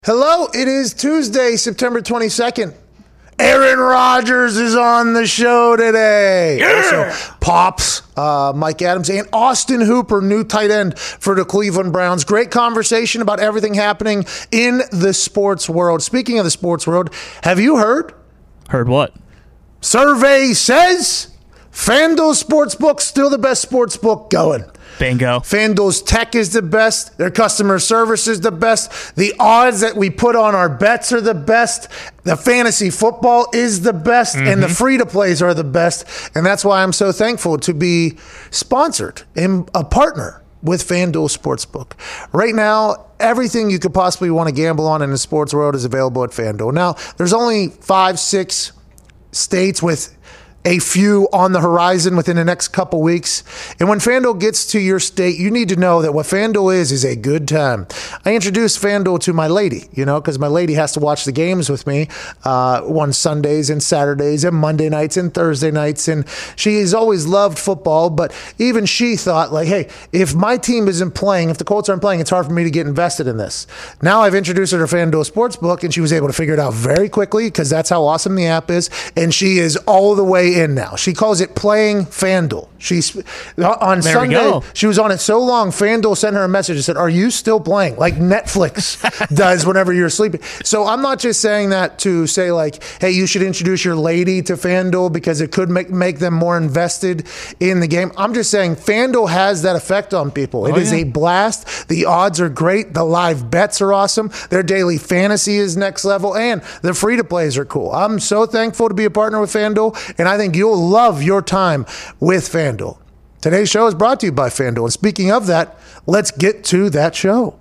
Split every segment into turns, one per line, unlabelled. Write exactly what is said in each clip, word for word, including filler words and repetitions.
Hello, it is Tuesday, September twenty-second. Aaron Rodgers is on the show today. Yeah. Also, Pops, uh, Mike Adams, and Austin Hooper, new tight end for the Cleveland Browns. Great conversation about everything happening in the sports world. Speaking of the sports world, have you heard?
Heard what?
Survey says FanDuel Sportsbook still the best sportsbook going.
Bingo.
FanDuel's tech is the best. Their customer service is the best. The odds that we put on our bets are the best. The fantasy football is the best. Mm-hmm. And the free-to-plays are the best. And that's why I'm so thankful to be sponsored and a partner with FanDuel Sportsbook. Right now, everything you could possibly want to gamble on in the sports world is available at FanDuel. Now, there's only five, six states with a few on the horizon within the next couple weeks. And when FanDuel gets to your state, you need to know that what FanDuel is is a good time. I introduced FanDuel to my lady, you know, because my lady has to watch the games with me uh, on Sundays and Saturdays and Monday nights and Thursday nights. And she has always loved football, but even she thought, like, hey, if my team isn't playing, if the Colts aren't playing, it's hard for me to get invested in this. Now I've introduced her to FanDuel Sportsbook, and she was able to figure it out very quickly because that's how awesome the app is. And she is all the way in now. She calls it playing FanDuel. She's on
there
Sunday. She was on it so long, FanDuel sent her a message and said, "Are you still playing?" Like Netflix does whenever you're sleeping. So I'm not just saying that to say like, hey, you should introduce your lady to FanDuel because it could make make them more invested in the game. I'm just saying FanDuel has that effect on people. It oh, is yeah. a blast. The odds are great. The live bets are awesome. Their daily fantasy is next level, and the free to plays are cool. I'm so thankful to be a partner with FanDuel, and I think you'll love your time with FanDuel. Today's show is brought to you by FanDuel. And speaking of that, let's get to that show.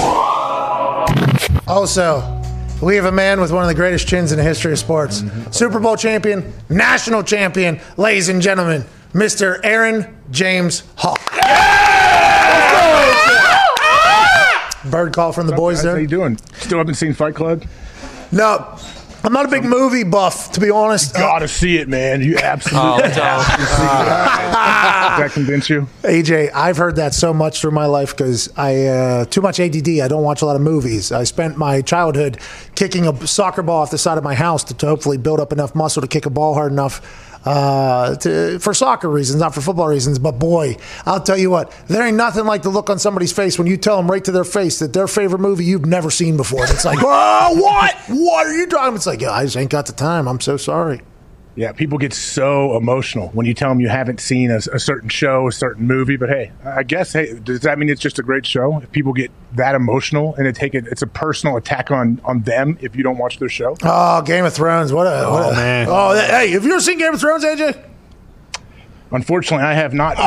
Also, we have a man with one of the greatest chins in the history of sports. Mm-hmm. Super Bowl champion, national champion, ladies and gentlemen, Mister Aaron James Hall. Yeah! Bird call from the boys there.
How you doing? Still haven't seen Fight Club?
No. I'm not a big movie buff, to be honest.
You gotta see it, man. You absolutely have to see it. Does that convince you?
A J, I've heard that so much through my life because I uh, too much A D D. I don't watch a lot of movies. I spent my childhood kicking a soccer ball off the side of my house to, to hopefully build up enough muscle to kick a ball hard enough uh, to, for soccer reasons, not for football reasons. But boy, I'll tell you what, there ain't nothing like the look on somebody's face when you tell them right to their face that their favorite movie you've never seen before. It's like, oh, what? What are you talking? It's like, yeah, I just ain't got the time. I'm so sorry.
Yeah, people get so emotional when you tell them you haven't seen a, a certain show, a certain movie. But hey, I guess, hey, does that mean it's just a great show? If people get that emotional and it take it, it's a personal attack on, on them if you don't watch their show.
Oh, Game of Thrones. What a, what
oh,
a,
man.
Oh, that, hey, have you ever seen Game of Thrones, A J?
Unfortunately, I have not.
Oh,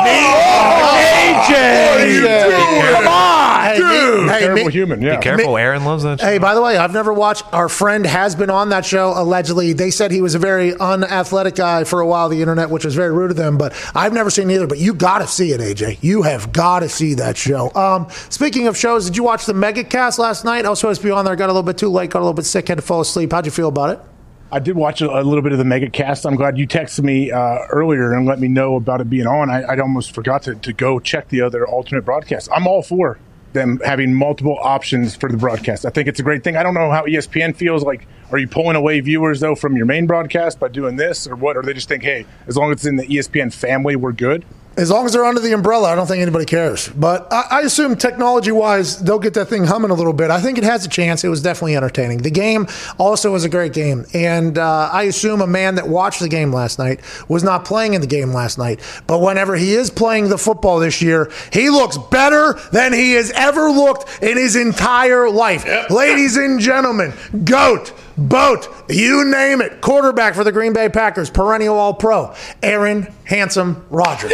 A J! Come on!
Dude!
Hey,
Terrible
me,
human, yeah.
Be careful, Aaron loves that show.
Hey, by the way, I've never watched. Our friend has been on that show, allegedly. They said he was a very unathletic guy for a while on the internet, which was very rude of them, but I've never seen either. But you got to see it, A J. You have got to see that show. Um, speaking of shows, did you watch the MegaCast last night? I was supposed to be on there. Got a little bit too late, got a little bit sick, had to fall asleep. How'd you feel about it?
I did watch a, a little bit of the MegaCast. I'm glad you texted me uh, earlier and let me know about it being on. I, I almost forgot to, to go check the other alternate broadcasts. I'm all for them having multiple options for the broadcast. I think it's a great thing. I don't know how E S P N feels. Like, are you pulling away viewers, though, from your main broadcast by doing this or what? Or they just think, hey, as long as it's in the E S P N family, we're good?
As long as they're under the umbrella, I don't think anybody cares. But I, I assume technology-wise, they'll get that thing humming a little bit. I think it has a chance. It was definitely entertaining. The game also was a great game. And uh, I assume a man that watched the game last night was not playing in the game last night. But whenever he is playing the football this year, he looks better than he has ever looked in his entire life. Yep. Ladies and gentlemen, GOAT, BOAT, you name it, quarterback for the Green Bay Packers, perennial All-Pro, Aaron Handsome Rodgers.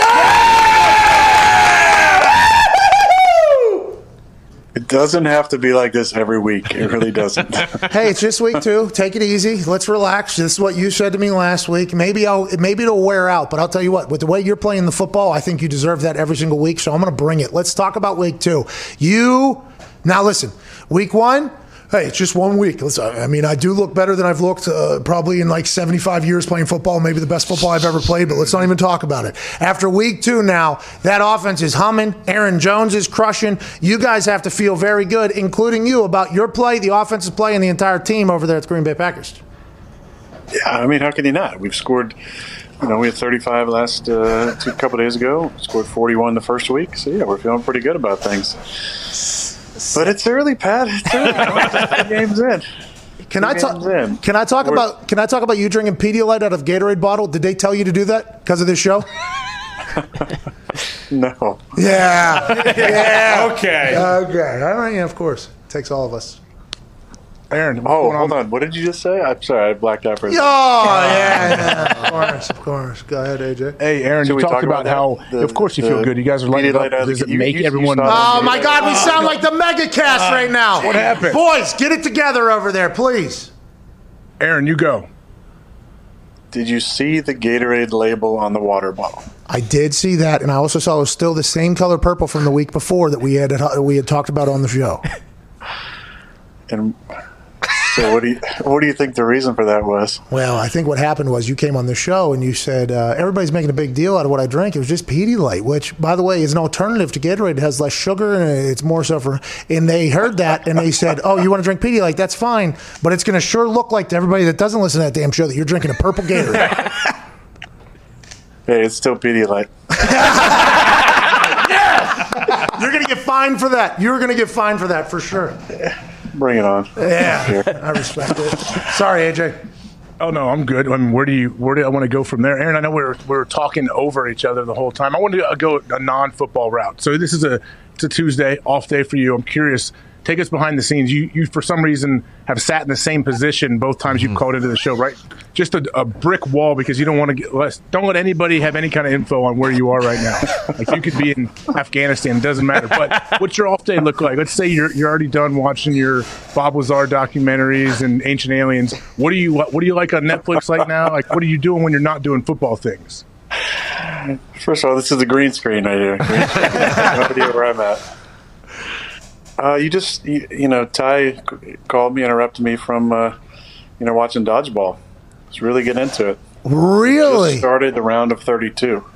It doesn't have to be like this every week. It really doesn't.
Hey, it's just week two. Take it easy. Let's relax. This is what you said to me last week. Maybe I'll maybe it'll wear out, but I'll tell you what, with the way you're playing the football, I think you deserve that every single week, so I'm going to bring it. Let's talk about week two. You, now listen, week one, Hey, it's just one week. Listen, I mean, I do look better than I've looked uh, probably in like seventy-five years playing football, maybe the best football I've ever played, but let's not even talk about it. After week two now, that offense is humming. Aaron Jones is crushing. You guys have to feel very good, including you, about your play, the offensive play, and the entire team over there at the Green Bay Packers.
Yeah, I mean, how can you not? We've scored, you know, we had thirty-five last uh, two couple days ago, scored forty-one the first week. So, yeah, we're feeling pretty good about things. But it's early, Pat. It's early. The game's in.
Can I talk? Can I talk about? Can I talk about you drinking Pedialyte out of Gatorade bottle? Did they tell you to do that because of this show?
No.
Yeah. Yeah.
Okay.
Okay. All right. Yeah. Of course. It takes all of us.
Aaron.
Oh, hold on. What did you just say? I'm sorry. I blacked out for a second.
Oh, yeah, yeah. Of course. Of course. Go ahead, A J.
Hey, Aaron,
Should
you
we
talked
talk
about,
about
how,
the-
of course, you
the
feel good. You guys are lighting
Pedialyte
up.
out
Does
of
it
the-
make
you- you
everyone?
started-
Oh, my God. We sound like the mega cast right now.
What happened?
Boys, get it together over there, please.
Aaron, you go.
Did you see the Gatorade label on the water bottle?
I did see that, and I also saw it was still the same color purple from the week before that we had we had talked about on the show.
And so, what do you what do you think the reason for that was?
Well, I think what happened was you came on the show and you said uh, everybody's making a big deal out of what I drink. It was just Pedialyte, which, by the way, is an alternative to Gatorade. It has less sugar and it's more so for. And they heard that and they said, "Oh, you want to drink Pedialyte? That's fine, but it's going to sure look like to everybody that doesn't listen to that damn show that you're drinking a purple Gatorade."
Hey, it's still Pedialyte.
You're going to get fined for that. You're going to get fined for that for sure.
Bring it on.
Yeah, I respect it. Sorry, A J.
Oh no, I'm good. I mean, where do you where do I want to go from there, Aaron? I know we we're we we're talking over each other the whole time. I want to go a non-football route. So this is a it's a Tuesday off day for you. I'm curious. Take us behind the scenes. You you for some reason have sat in the same position both times you've called into the show, right? Just a, a brick wall because you don't want to get less. Don't let anybody have any kind of info on where you are right now. Like you could be in Afghanistan, doesn't matter. But what's your off day look like? Let's say you're you're already done watching your Bob Lazar documentaries and Ancient Aliens. What do you what, what do you like on Netflix right now? Like what are you doing when you're not doing football things?
First of all, this is a green screen right here. Green screen. I have no idea where I'm at. Uh, you just, you, you know, Ty called me, interrupted me from, uh, you know, watching dodgeball. I was really getting into it.
Really?
Just started the round of thirty-two.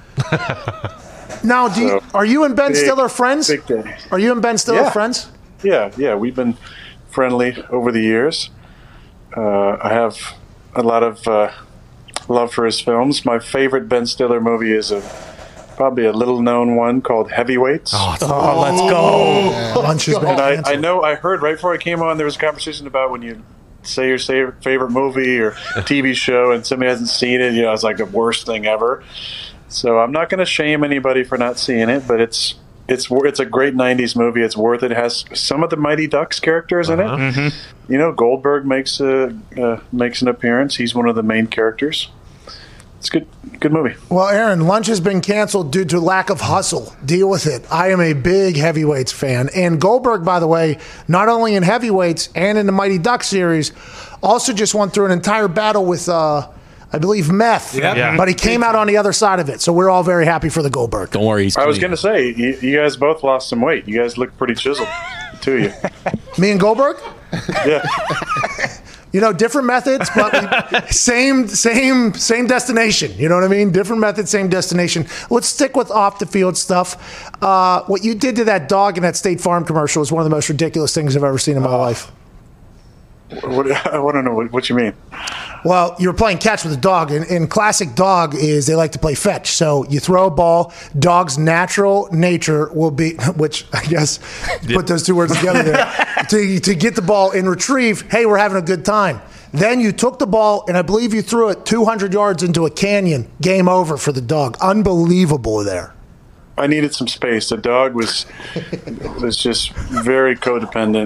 Now, do you,
So,
are you and Ben
big-
Stiller friends?
big day.
Are you and Ben Stiller
Yeah.
friends?
Yeah, yeah, we've been friendly over the years. Uh, I have a lot of uh, love for his films. My favorite Ben Stiller movie is a probably a little-known one called Heavyweights.
Oh, let's go.
Lunch has been
And I, I
canceled.
know I heard right before I came on there was a conversation about when you say your sa- favorite movie or T V show and somebody hasn't seen it, you know, it's like the worst thing ever. So I'm not going to shame anybody for not seeing it, but it's it's wor- it's a great nineties movie. It's worth it. It has some of the Mighty Ducks characters in it.
Mm-hmm.
You know, Goldberg makes a uh, makes an appearance. He's one of the main characters. It's good good movie.
Well, Aaron, lunch has been canceled due to lack of hustle. Deal with it. I am a big heavyweights fan. And Goldberg, by the way, not only in heavyweights and in the Mighty Duck series, also just went through an entire battle with, uh, I believe, meth.
Yep. Yeah.
But he came out on the other side of it. So we're all very happy for the Goldberg.
Don't worry. He's
I was
clean.
going to say, you, you guys both lost some weight. You guys look pretty chiseled, to you.
Me and Goldberg?
Yeah.
You know, different methods, but we, same, same, same destination. You know what I mean? Different method, same destination. Let's stick with off the field stuff. Uh, what you did to that dog in that State Farm commercial is one of the most ridiculous things I've ever seen in my life.
What, I want to know what, what you mean.
Well, you were playing catch with a dog, and, and classic dog is they like to play fetch. So you throw a ball, dog's natural nature will be, which I guess, put those two words together there, to, to get the ball and retrieve, hey, we're having a good time. Then you took the ball, and I believe you threw it two hundred yards into a canyon. Game over for the dog. Unbelievable there.
I needed some space. The dog was was just very codependent.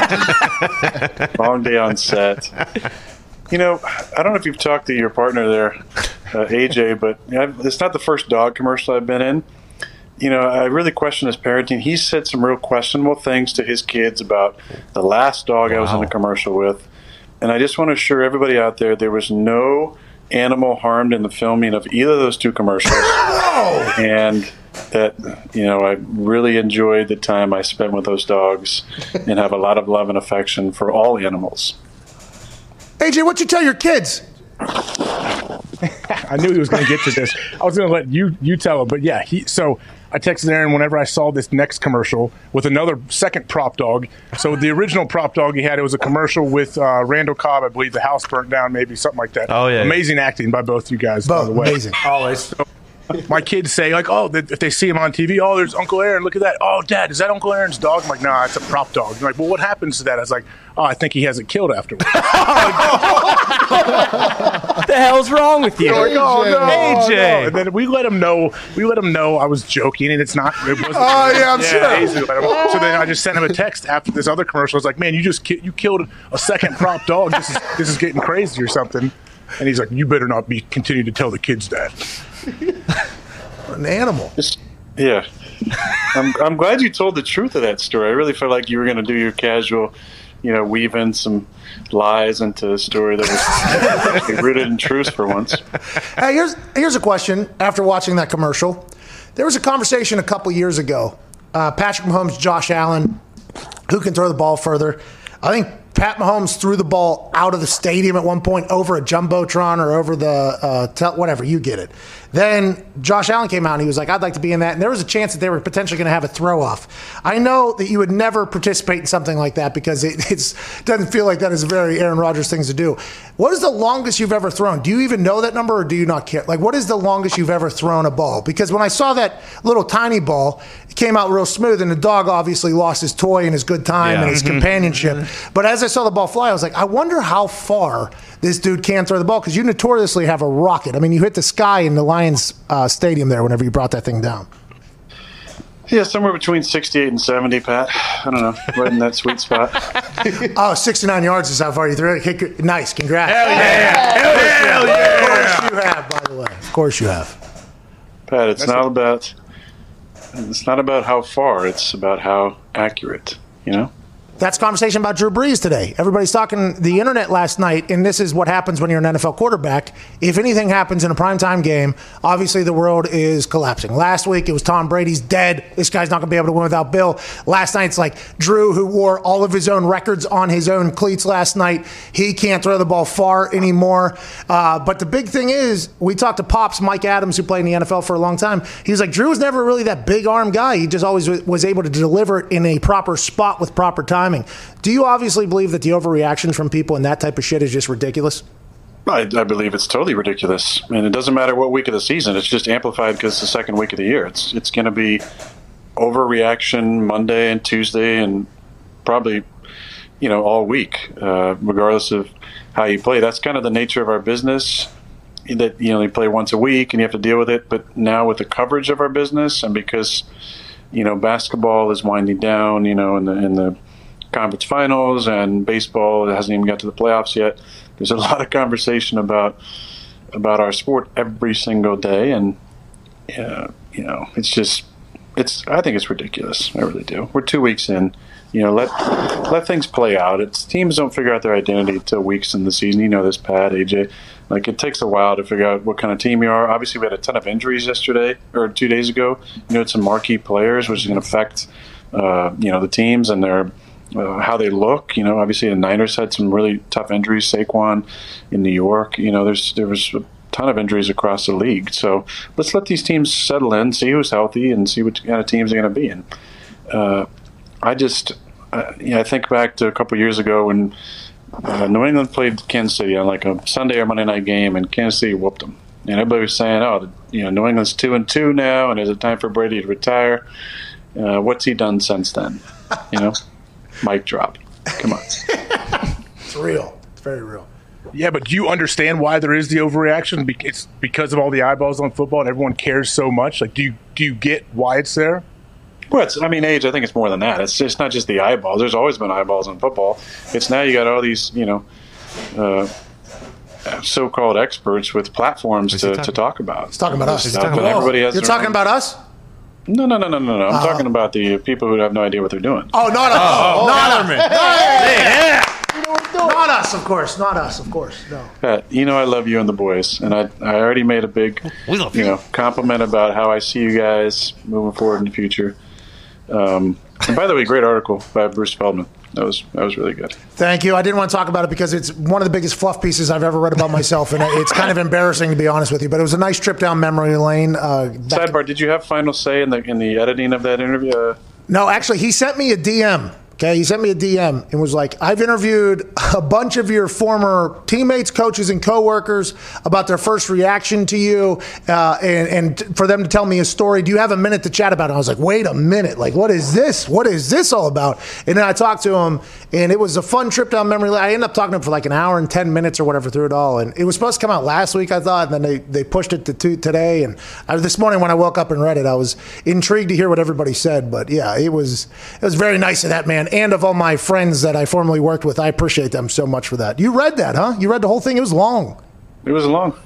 Long day on set. You know, I don't know if you've talked to your partner there, uh, A J, but you know, it's not the first dog commercial I've been in. You know, I really question his parenting. He said some real questionable things to his kids about the last dog I was in a commercial with. And I just want to assure everybody out there there was no animal harmed in the filming of either of those two commercials. And that, you know, I really enjoyed the time I spent with those dogs and have a lot of love and affection for all animals.
A J, what you tell your kids?
I knew he was going to get to this. I was going to let you you tell him, but yeah. He so I texted Aaron whenever I saw this next commercial with another second prop dog. So the original prop dog he had, it was a commercial with uh, Randall Cobb, I believe. The house burnt down, maybe something like that.
Oh yeah,
amazing acting by both you guys.
Both
by the way,
amazing,
always. So, my kids say, like, oh, if they see him on T V, oh, there's Uncle Aaron, look at that. Oh, Dad, is that Uncle Aaron's dog? I'm like, nah, it's a prop dog. They're like, well, what happens to that? I was like, oh, I think he has it killed afterwards.
What the hell's wrong with you?
Like, oh, no,
A J.
no. And then we let him know, we let him know I was joking, and it's not, it wasn't.
Oh, yeah, I'm sure.
So then I just sent him a text after this other commercial. I was like, man, you just ki- you killed a second prop dog. This is, this is getting crazy or something. And he's like, you better not be continue to tell the kids that.
An animal.
Just, yeah. I'm, I'm glad you told the truth of that story. I really felt like you were going to do your casual, you know, weave in some lies into a story that was actually rooted in truth for once.
Hey, here's here's a question. After watching that commercial, there was a conversation a couple years ago. Uh, Patrick Mahomes, Josh Allen, who can throw the ball further? I think Pat Mahomes threw the ball out of the stadium at one point over a Jumbotron or over the, uh, tel- whatever, you get it. Then Josh Allen came out and he was like, I'd like to be in that. And there was a chance that they were potentially going to have a throw-off. I know that you would never participate in something like that because it it's, doesn't feel like that is a very Aaron Rodgers thing to do. What is the longest you've ever thrown? Do you even know that number or do you not care? Like, what is the longest you've ever thrown a ball? Because when I saw that little tiny ball, it came out real smooth, and the dog obviously lost his toy and his good time
Yeah.
and his companionship. But as I saw the ball fly, I was like, I wonder how far this dude can throw the ball because you notoriously have a rocket. I mean, you hit the sky in the Lions uh, stadium there whenever you brought that thing down.
Yeah, somewhere between sixty-eight and seventy, Pat. I don't know, right in that sweet spot.
Oh, sixty-nine yards is how far you threw it. Okay, nice, congrats.
Hell yeah! Hell yeah! Hell yeah!
Of course you have, by the way. Of course you have.
Pat, it's
That's
not
a-
about it's not about how far, it's about how accurate, you know?
That's a conversation about Drew Brees today. Everybody's talking the internet last night, and this is what happens when you're an N F L quarterback. If anything happens in a primetime game, obviously the world is collapsing. Last week, it was Tom Brady's dead. This guy's not going to be able to win without Bill. Last night, it's like Drew, who wore all of his own records on his own cleats last night. He can't throw the ball far anymore. Uh, but the big thing is, we talked to Pops, Mike Adams, who played in the N F L for a long time. He was like, Drew was never really that big arm guy. He just always was able to deliver it in a proper spot with proper time. Do you obviously believe that the overreaction from people and that type of shit is just ridiculous?
I, I believe it's totally ridiculous. And it doesn't matter what week of the season. It's just amplified because it's the second week of the year. It's it's going to be overreaction Monday and Tuesday and probably, you know, all week, uh, regardless of how you play. That's kind of the nature of our business, that, you know, you play once a week and you have to deal with it. But now with the coverage of our business and because, you know, basketball is winding down, you know, in the in the conference finals, and baseball hasn't even got to the playoffs yet. There's a lot of conversation about about our sport every single day, and uh, you know, it's just it's. I think it's ridiculous. I really do. We're two weeks in. You know, let let things play out. It's teams don't figure out their identity till weeks in the season. You know this, Pat, A J. Like, it takes a while to figure out what kind of team you are. Obviously, we had a ton of injuries yesterday or two days ago. You know, it's some marquee players, which is going to affect uh, you know the teams and their. Uh, how they look, you know. Obviously, the Niners had some really tough injuries. Saquon in New York, you know. There's there was a ton of injuries across the league. So let's let these teams settle in, see who's healthy, and see what kind of teams they're going to be in. Uh, I just, uh, yeah, I think back to a couple years ago when uh, New England played Kansas City on like a Sunday or Monday night game, and Kansas City whooped them. And everybody was saying, "Oh, you know, New England's two and two now, and is it time for Brady to retire?" Uh, what's he done since then? You know. Mic drop. Come on.
It's real. It's very real.
Yeah, but do you understand why there is the overreaction? Be- It's because of all the eyeballs on football and everyone cares so much. Like, do you do you get why it's there?
Well, it's, I mean, age, I think it's more than that. It's it's not just the eyeballs. There's always been eyeballs on football. It's now you got all these, you know, uh, so-called experts with platforms to, to talk about.
He's talking about us.
Stuff, and everybody has
You're
their
talking
own-
about us?
No, no, no, no, no, no. I'm
Uh-huh.
talking about the people who have no idea what they're doing.
Oh, not us.
Oh,
not us.
Kellerman. Hey, yeah.
Not us. us, of course. Not us, of course. No.
Pat, you know I love you and the boys, and I I already made a big
We love
you
you.
know compliment about how I see you guys moving forward in the future. Um, and by the way, great article by Bruce Feldman. That was that was really good.
Thank you. I didn't want to talk about it because it's one of the biggest fluff pieces I've ever read about myself, and it's kind of embarrassing to be honest with you. But it was a nice trip down memory lane. Uh, back-
Sidebar: did you have final say in the in the editing of that interview? Uh,
No, actually, he sent me a D M. Okay, he sent me a D M and was like, I've interviewed a bunch of your former teammates, coaches, and coworkers about their first reaction to you uh, and, and for them to tell me a story. Do you have a minute to chat about it? I was like, wait a minute. Like, what is this? What is this all about? And then I talked to him, and it was a fun trip down memory lane. I ended up talking to him for like an hour and ten minutes or whatever through it all. And it was supposed to come out last week, I thought, and then they, they pushed it to two, today. And I, this morning when I woke up and read it, I was intrigued to hear what everybody said. But yeah, it was it was very nice of that man. And of all my friends that I formerly worked with, I appreciate them so much for that. You read that, huh? You read the whole thing? It was long.
It was long.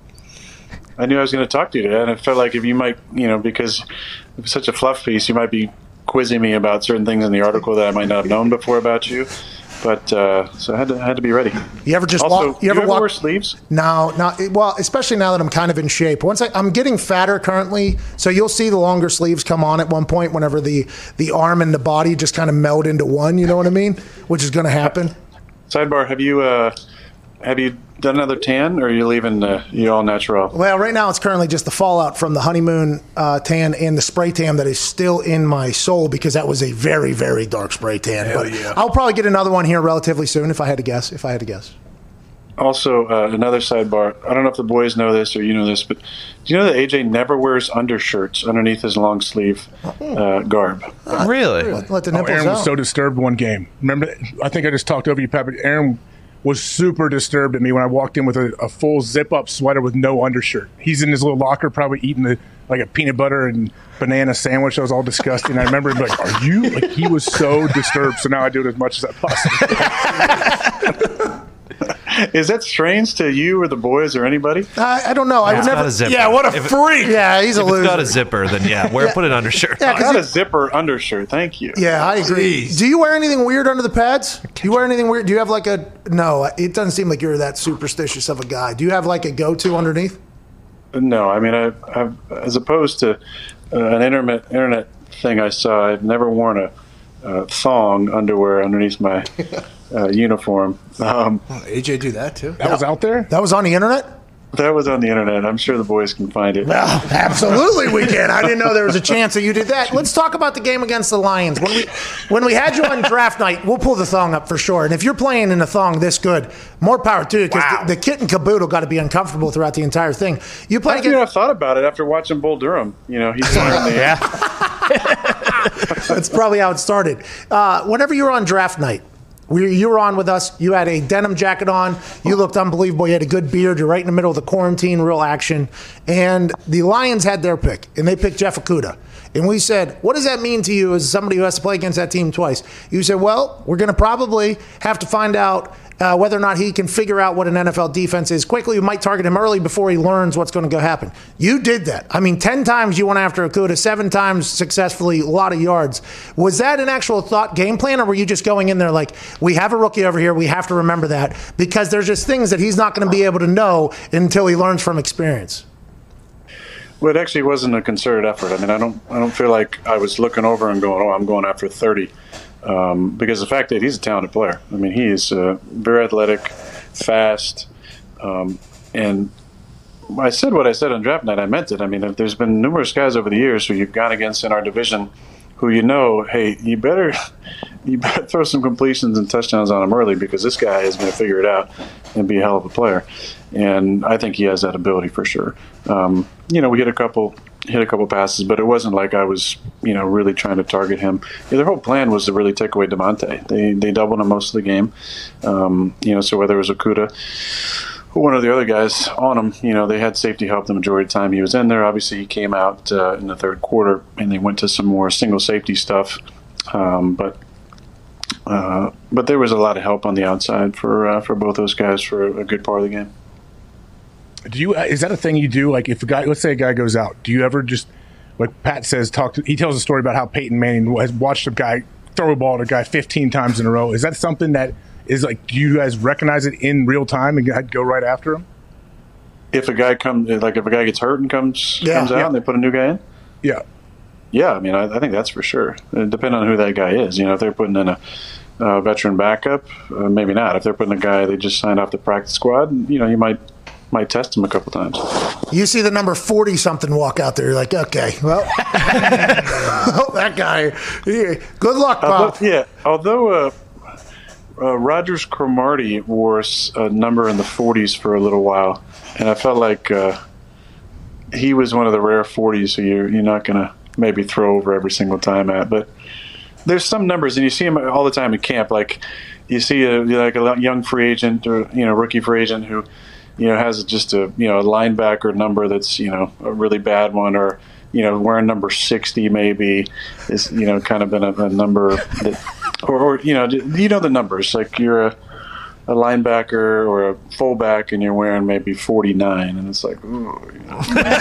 I knew I was going to talk to you today, and I felt like if you might, you know, because it was such a fluff piece, you might be quizzing me about certain things in the article that I might not have known before about you. But uh, so I had to I had to be ready.
You ever just
also,
walk?
You
You ever,
ever
walk?
wear sleeves?
No, not well. Especially now that I'm kind of in shape. Once I, I'm getting fatter currently, so you'll see the longer sleeves come on at one point. Whenever the the arm and the body just kind of meld into one, you know what I mean? Which is going to happen.
Sidebar: Have you uh, have you done another tan, or are you leaving uh, you all natural?
Well, right now it's currently just the fallout from the honeymoon uh, tan and the spray tan that is still in my soul because that was a very, very dark spray tan.
Hell
but
yeah.
I'll probably get another one here relatively soon if I had to guess. If I had to guess.
Also, uh, another sidebar. I don't know if the boys know this or you know this, but do you know that A J never wears undershirts underneath his long sleeve uh, garb?
Really?
Let, let the
Oh,
nipples
Aaron was
out.
so disturbed one game. Remember, I think I just talked over you, Pat, but Aaron was super disturbed at me when I walked in with a, a full zip-up sweater with no undershirt. He's in his little locker probably eating a, like a peanut butter and banana sandwich that was all disgusting. I remember him like, are you? Like, he was so disturbed, so now I do it as much as I possibly.
Is that strange to you or the boys or anybody?
I, I don't know. I would
It's
never.
got a zipper.
Yeah, what a
If it-
freak.
Yeah, he's a
If it's
loser.
got a zipper, then yeah, wear put an undershirt.
Yeah,
on.
'cause
Not
he-
a zipper undershirt. Thank you.
Yeah, I agree.
Jeez.
Do you wear anything weird under the pads? Do you wear anything weird? Do you have like a no? It doesn't seem like you're that superstitious of a guy. Do you have like a go-to underneath?
No, I mean, I, I've as opposed to uh, an internet internet thing I saw, I've never worn a uh, thong underwear underneath my uh, uniform. Um,
A J do that too.
That was out there?
That was on the internet.
that was on the internet. I'm sure the boys can find it.
Well, absolutely we can. I didn't know there was a chance that you did that. Let's talk about the game against the Lions. When we when we had you on draft night, we'll pull the thong up for sure. And if you're playing in a thong this good, more power to you because
Wow.
the, the kit and caboodle got to be uncomfortable throughout the entire thing. You play
I think
against.
I've thought about it after watching Bull Durham. You know, he's wearing the
That's probably how it started. Uh, whenever you were on draft night, we, you were on with us. You had a denim jacket on. You looked unbelievable. You had a good beard. You're right in the middle of the quarantine, real action. And the Lions had their pick, and they picked Jeff Okudah. And we said, what does that mean to you as somebody who has to play against that team twice? You said, well, we're going to probably have to find out uh, whether or not he can figure out what an N F L defense is quickly. We might target him early before he learns what's going to go happen. You did that. I mean, ten times you went after Okudah, seven times successfully, a lot of yards. Was that an actual thought game plan, or were you just going in there like, we have a rookie over here, we have to remember that, because there's just things that he's not going to be able to know until he learns from experience?
Well, it actually wasn't a concerted effort. I mean, I don't, I don't feel like I was looking over and going, "Oh, I'm going after thirty," um, because the fact that he's a talented player. I mean, he is uh, very athletic, fast, um, and I said what I said on draft night. I meant it. I mean, if there's been numerous guys over the years who you've gone against in our division, who you know, hey, you better, you better throw some completions and touchdowns on him early because this guy is going to figure it out and be a hell of a player. And I think he has that ability for sure. Um, you know, we hit a couple hit a couple passes, but it wasn't like I was, you know, really trying to target him. Yeah, their whole plan was to really take away DeMonte. They they doubled him most of the game. Um, you know, so whether it was Okudah or one of the other guys on him, you know, they had safety help the majority of the time he was in there. Obviously, he came out uh, in the third quarter, and they went to some more single safety stuff. Um, but uh, but there was a lot of help on the outside for uh, for both those guys for a good part of the game.
Do you? Is that a thing you do? Like, if a guy, let's say a guy goes out, do you ever just, like Pat says, talk to? He tells a story about how Peyton Manning has watched a guy throw a ball at a guy fifteen times in a row. Is that something that is like, do you guys recognize it in real time and go right after him?
If a guy comes, like if a guy gets hurt and comes
Yeah,
comes out
yeah.
and they put a new guy in,
Yeah.
yeah, I mean, I, I think that's for sure. It depends on who that guy is. You know, if they're putting in a uh, veteran backup, uh, maybe not. If they're putting a guy they just signed off the practice squad, you know, you might might test him a couple times.
You see the number forty something walk out there, you're like, okay, well, that guy. Yeah. Good luck, Bob.
Although, yeah, although uh, uh, Rogers Cromartie wore a number in the forties for a little while, and I felt like uh, he was one of the rare forties who you're, you're not going to maybe throw over every single time at. But there's some numbers, and you see them all the time in camp. Like you see a, like a young free agent or you know rookie free agent who you know has just a you know a linebacker number that's you know a really bad one, or you know wearing number sixty maybe is you know kind of been a, a number that, or, or you know you know the numbers like you're a a linebacker or a fullback and you're wearing maybe forty-nine and it's like ooh, you know.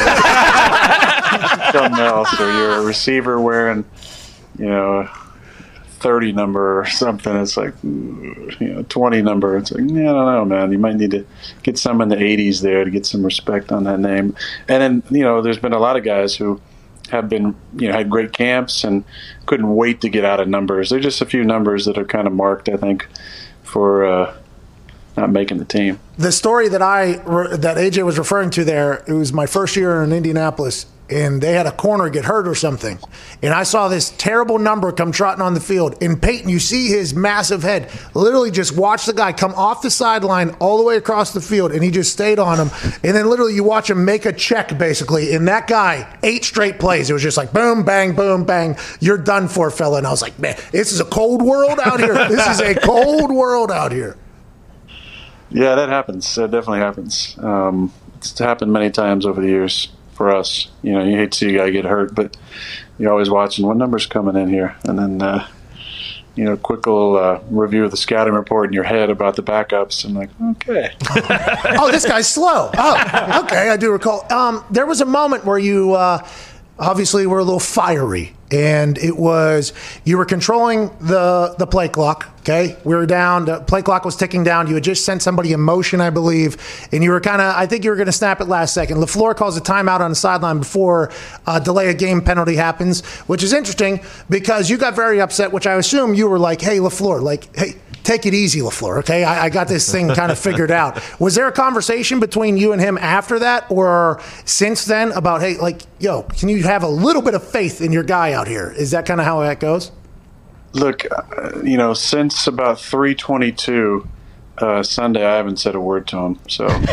Something else, or you're a receiver wearing you know a thirty number or something. It's like ooh, you know twenty number. It's like yeah, I don't know, man. You might need to get some in the eighties there to get some respect on that name. And then you know there's been a lot of guys who have been you know had great camps and couldn't wait to get out of numbers. There's just a few numbers that are kind of marked, I think, for uh not making the team.
The story that I that A J was referring to there, it was my first year in Indianapolis, and they had a corner get hurt or something, and I saw this terrible number come trotting on the field. And Peyton, you see his massive head, literally just watch the guy come off the sideline all the way across the field, and he just stayed on him. And then literally you watch him make a check, basically, and that guy, eight straight plays, it was just like boom, bang, boom, bang, you're done for, fella. And I was like, man, this is a cold world out here. This is a cold world out here.
Yeah, that happens. That definitely happens. Um, it's happened many times over the years for us. You know, you hate to see a guy get hurt, but you're always watching what number's coming in here. And then, uh, you know, quick little uh, review of the scouting report in your head about the backups. And like, okay.
Oh, this guy's slow. Oh, okay, I do recall. Um, there was a moment where you uh, obviously were a little fiery. And it was, you were controlling the, the play clock, okay? We were down, the play clock was ticking down. You had just sent somebody in motion, I believe. And you were kind of, I think you were going to snap it last second. LaFleur calls a timeout on the sideline before a delay of game penalty happens, which is interesting because you got very upset, which I assume you were like, hey, LaFleur, like, hey, take it easy, LaFleur, okay? I, I got this thing kind of figured out. Was there a conversation between you and him after that or since then about, hey, like, yo, can you have a little bit of faith in your guy out here? Is that kind of how that goes?
Look, uh, you know, since about three twenty-two uh, Sunday, I haven't said a word to him. So, you know.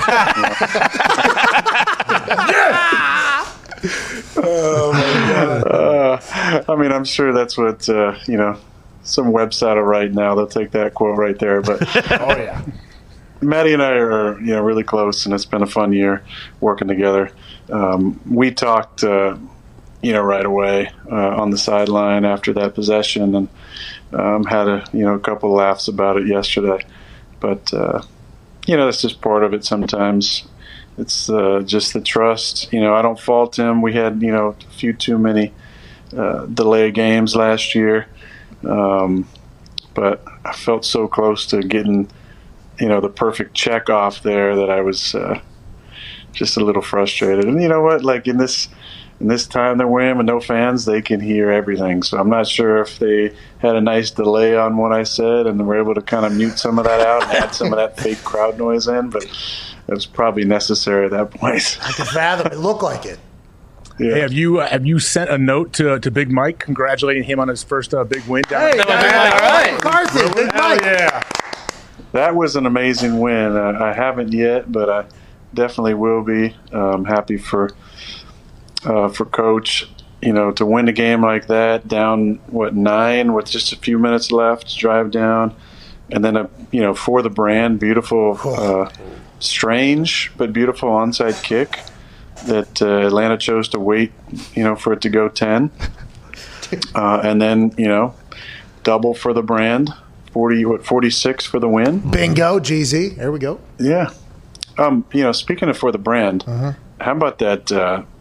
Oh my God! Uh, I mean, I'm sure that's what uh, you know. Some website will write now. They'll take that quote right there. But
Oh yeah.
Maddie and I are, you know, really close, and it's been a fun year working together. Um, we talked, uh, you know, right away uh, on the sideline after that possession, and um, had a, you know, a couple of laughs about it yesterday. But uh, you know, that's just part of it. Sometimes it's uh, just the trust. You know, I don't fault him. We had, you know, a few too many uh, delay games last year, um, but I felt so close to getting, you know, the perfect check off there that I was uh, just a little frustrated. And you know what? Like in this in this time they're wearing with no fans, they can hear everything. So I'm not sure if they had a nice delay on what I said and were able to kind of mute some of that out and add some of that fake crowd noise in, but it was probably necessary at that point.
I could fathom it. Looked like it.
Yeah.
Hey, have you uh, have you sent a note to to Big Mike congratulating him on his first uh, big win down?
Hey,
at-
guys,
all right.
McCarthy, Big Mike.
yeah.
That was an amazing win. Uh, I haven't yet, but I definitely will be. Um, happy for uh, for Coach, you know, to win a game like that, down what nine with just a few minutes left, drive down, and then a you know for the brand, beautiful, uh, strange but beautiful onside kick that uh, Atlanta chose to wait, you know, for it to go ten, uh, and then you know double for the brand. forty, what, forty-six for the win?
Bingo, G Z. There we go.
Yeah. Um, you know, speaking of for the brand,
Uh-huh.
how about that uh,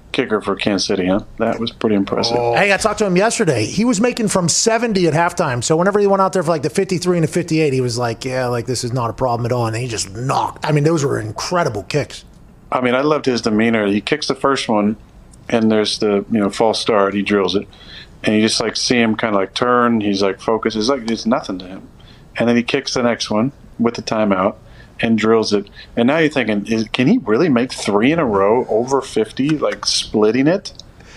kicker for Kansas City, huh? That was pretty impressive.
Oh. Hey, I talked to him yesterday. He was making from seventy at halftime. So whenever he went out there for like the fifty-three and the fifty-eight, he was like, yeah, like this is not a problem at all. And he just knocked. I mean, those were incredible kicks.
I mean, I loved his demeanor. He kicks the first one, and there's the, you know, false start. He drills it. And you just like see him kind of like turn. He's like focused. It's like it's nothing to him. And then he kicks the next one with the timeout and drills it. And now you're thinking, is, can he really make three in a row over fifty, like splitting it?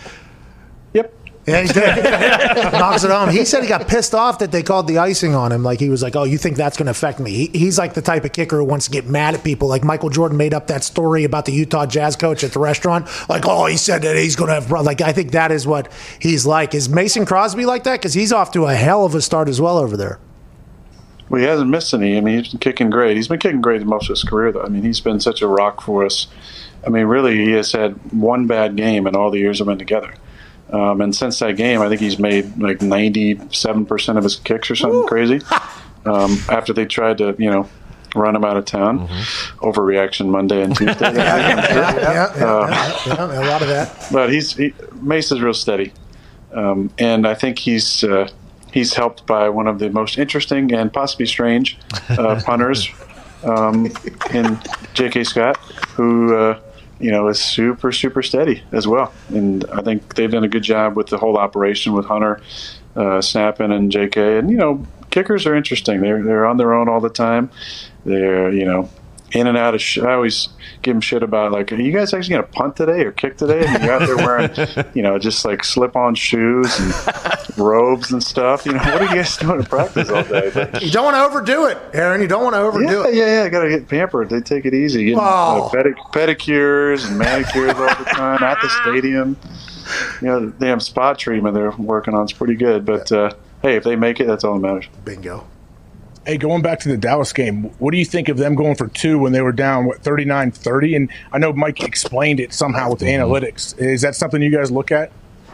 Yep.
Yeah, he did. Knocks it home. He said he got pissed off that they called the icing on him. Like, he was like, oh, you think that's going to affect me? He, he's like the type of kicker who wants to get mad at people. Like, Michael Jordan made up that story about the Utah Jazz coach at the restaurant. Like, oh, he said that he's going to have, like, I think that is what he's like. Is Mason Crosby like that? Because he's off to a hell of a start as well over there.
Well, he hasn't missed any. I mean, he's been kicking great. He's been kicking great most of his career, though. I mean, he's been such a rock for us. I mean, really, he has had one bad game in all the years we've been together. Um, and since that game, I think he's made like ninety-seven percent of his kicks or something Ooh. crazy. Um, after they tried to, you know, run him out of town. Mm-hmm. Overreaction Monday and Tuesday.
yeah, yeah, yeah, yeah, uh, yeah, yeah, a lot of that.
But he's he, Mace is real steady. Um, and I think he's uh, he's helped by one of the most interesting and possibly strange uh, punters um, in J K. Scott, who uh, you know is super super steady as well. And I think they've done a good job with the whole operation with Hunter uh, snapping and J K. And you know, kickers are interesting. They're they're on their own all the time. They're you know in and out of. Sh- I always give them shit about like, are you guys actually gonna punt today or kick today? And you're out there wearing, you know, just like slip-on shoes and robes and stuff. You know, what are you guys doing to practice all day? But,
you don't want to overdo it, Aaron. You don't want to overdo
yeah,
it.
Yeah, yeah, yeah. Gotta get pampered. They take it easy. Getting,
oh.
uh, pedic- pedicures and manicures all the time at the stadium. You know, the damn spot treatment they're working on is pretty good. But uh, hey, if they make it, that's all that matters.
Bingo.
Hey, going back to the Dallas game, what do you think of them going for two when they were down, what, thirty-nine thirty? And I know Mike explained it somehow with the analytics. Is that something you guys look at?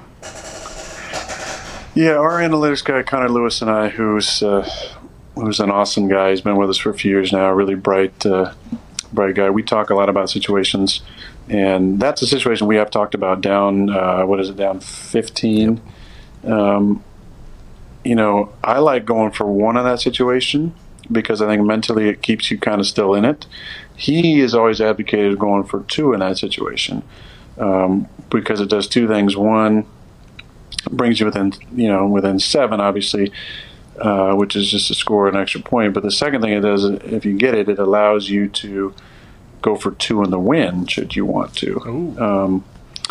Yeah, our analytics guy, Connor Lewis, and I, who's uh, who's an awesome guy. He's been with us for a few years now, really bright, uh, bright guy. We talk a lot about situations, and that's a situation we have talked about down, uh, what is it, down fifteen. Um You know, I like going for one in that situation because I think mentally it keeps you kind of still in it. He has always advocated going for two in that situation um, because it does two things. One, brings you within, you know, within seven, obviously, uh, which is just to score an extra point. But the second thing it does, if you get it, it allows you to go for two in the win should you want to. Um,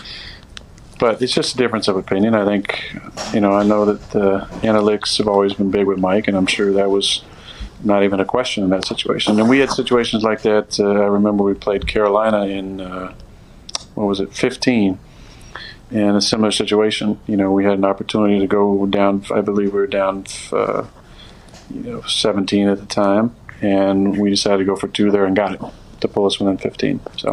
But it's just a difference of opinion. I think, you know, I know that the analytics have always been big with Mike, and I'm sure that was not even a question in that situation. And we had situations like that. Uh, I remember we played Carolina in, uh, what was it, fifteen, in a similar situation. You know, we had an opportunity to go down, I believe we were down, uh, you know, seventeen at the time, and we decided to go for two there and got it to pull us within fifteen. So,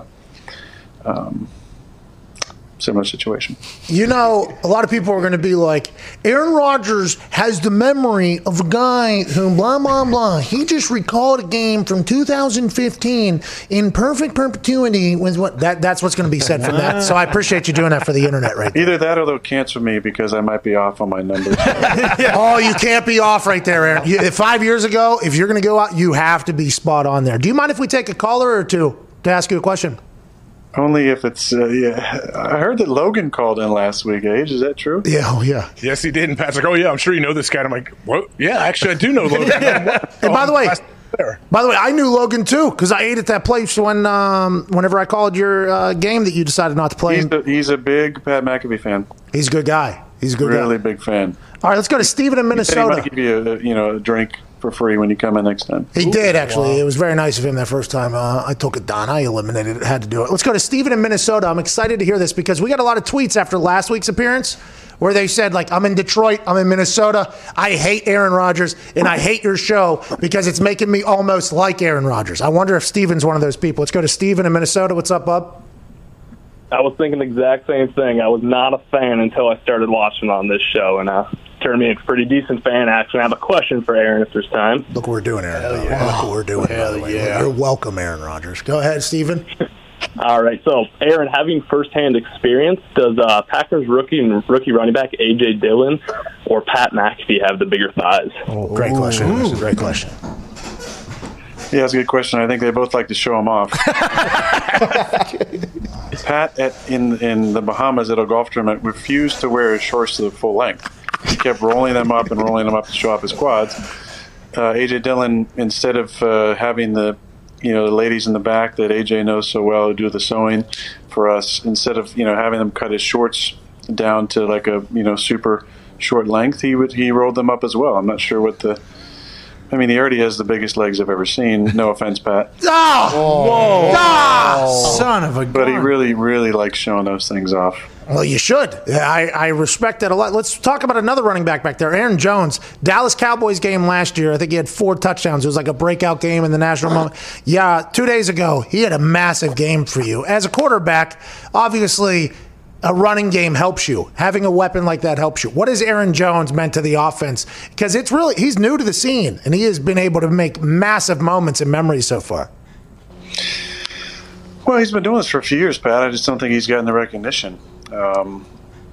um similar situation.
You know, a lot of people are going to be like, Aaron Rodgers has the memory of a guy who blah, blah, blah. He just recalled a game from two thousand fifteen in perfect perpetuity. With what that That's what's going to be said from that. So I appreciate you doing that for the internet right there.
Either that or they'll cancel me because I might be off on my numbers.
Oh, you can't be off right there, Aaron. You, five years ago, if you're going to go out, you have to be spot on there. Do you mind if we take a caller or two to ask you a question?
Only if it's, uh, yeah. I heard that Logan called in last week, Age. Is that true?
Yeah, oh, yeah.
Yes, he did. And Pat's like, oh, yeah, I'm sure you know this guy. And I'm like, what? Yeah, actually, I do know Logan.
yeah. And by the way, by the way, I knew Logan, too, because I ate at that place when, um, whenever I called your uh, game that you decided not to play.
He's a, he's a big Pat McAfee fan.
He's a good guy. He's a good
really
guy.
Really big fan.
All right, let's go to Steven in Minnesota.
He might give you a, you know, a drink for free when you come in next time.
He Ooh, did, actually. Wow. It was very nice of him that first time. Uh, I took it down. I eliminated it. Had to do it. Let's go to Steven in Minnesota. I'm excited to hear this because we got a lot of tweets after last week's appearance where they said, like, I'm in Detroit, I'm in Minnesota, I hate Aaron Rodgers, and I hate your show because it's making me almost like Aaron Rodgers. I wonder if Steven's one of those people. Let's go to Steven in Minnesota. What's up, bub?
I was thinking the exact same thing. I was not a fan until I started watching on this show, and uh, turned me into a pretty decent fan. Actually, I have a question for Aaron if there's time.
Look what we're doing, Aaron. Yeah. Look what we're doing.
Hell yeah.
You're welcome, Aaron Rodgers. Go ahead, Steven.
All right, so Aaron, having firsthand experience, does uh, Packers rookie and rookie running back A J Dillon or Pat McAfee have the bigger thighs?
Oh, great question. That's a great question.
Yeah, that's a good question. I think they both like to show them off. Pat at, in in the Bahamas at a golf tournament refused to wear his shorts to the full length. He kept rolling them up and rolling them up to show off his quads. Uh, A J Dillon, instead of uh, having the you know the ladies in the back that A J knows so well who do the sewing for us, instead of you know having them cut his shorts down to like a you know super short length, he would he rolled them up as well. I'm not sure what the. I mean, he already has the biggest legs I've ever seen. No offense, Pat.
Oh, whoa. Ah!
Son of a gun.
But he really, really likes showing those things off.
Well, you should. I, I respect that a lot. Let's talk about another running back back there, Aaron Jones. Dallas Cowboys game last year, I think he had four touchdowns. It was like a breakout game in the national moment. Yeah, two days ago, he had a massive game for you. As a quarterback, obviously, a running game helps you. Having a weapon like that helps you. What has Aaron Jones meant to the offense? Because it's really, he's new to the scene, and he has been able to make massive moments in memory so far.
Well, he's been doing this for a few years, Pat. I just don't think he's gotten the recognition. Um,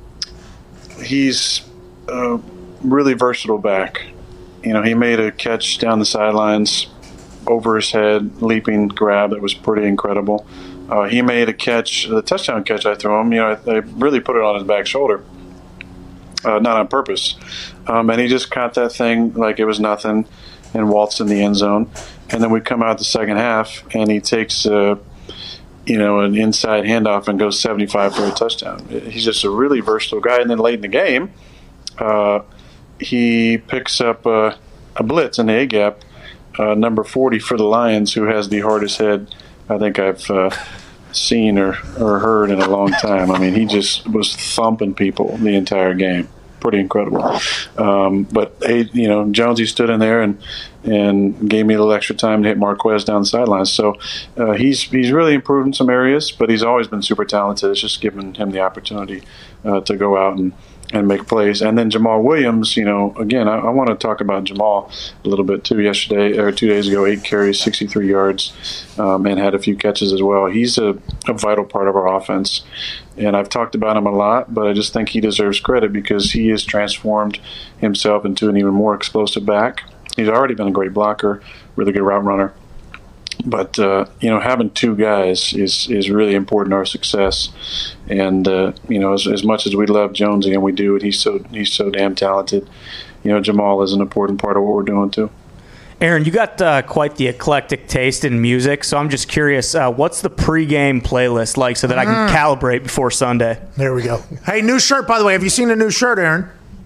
he's a really versatile back. You know, he made a catch down the sidelines over his head, leaping grab that was pretty incredible. Uh, he made a catch, the touchdown catch I threw him. You know, I, I really put it on his back shoulder, uh, not on purpose. Um, and he just caught that thing like it was nothing and waltzed in the end zone. And then we come out the second half, and he takes, uh, you know, an inside handoff and goes seventy-five for a touchdown. He's just a really versatile guy. And then late in the game, uh, he picks up uh, a blitz in the A-gap, uh, number forty for the Lions, who has the hardest head I think I've uh, seen or, or heard in a long time. I mean, he just was thumping people the entire game. Pretty incredible. Um, but, you know, Jonesy stood in there and and gave me a little extra time to hit Marquez down the sidelines. So uh, he's he's really improved in some areas, but he's always been super talented. It's just given him the opportunity uh, to go out and, and make plays. And then Jamal Williams, you know, again, I, I want to talk about Jamal a little bit too. Yesterday, or two days ago, eight carries, sixty-three yards, um, and had a few catches as well. He's a, a vital part of our offense. And I've talked about him a lot, but I just think he deserves credit because he has transformed himself into an even more explosive back. He's already been a great blocker, really good route runner. But, uh, you know, having two guys is, is really important to our success. And, uh, you know, as, as much as we love Jonesy, and we do, and he's so, he's so damn talented, you know, Jamal is an important part of what we're doing, too.
Aaron, you got uh, quite the eclectic taste in music, so I'm just curious, uh, what's the pregame playlist like so that I can calibrate before Sunday?
There we go. Hey, new shirt, by the way. Have you seen a new shirt, Aaron?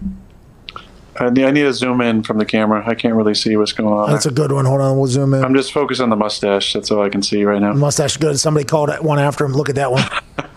I need, I need to zoom in from the camera. I can't really see what's going on.
That's a good one. Hold on, we'll zoom in.
I'm just focused on the mustache. That's all I can see right now.
Mustache is good. Somebody called it one after him. Look at that one.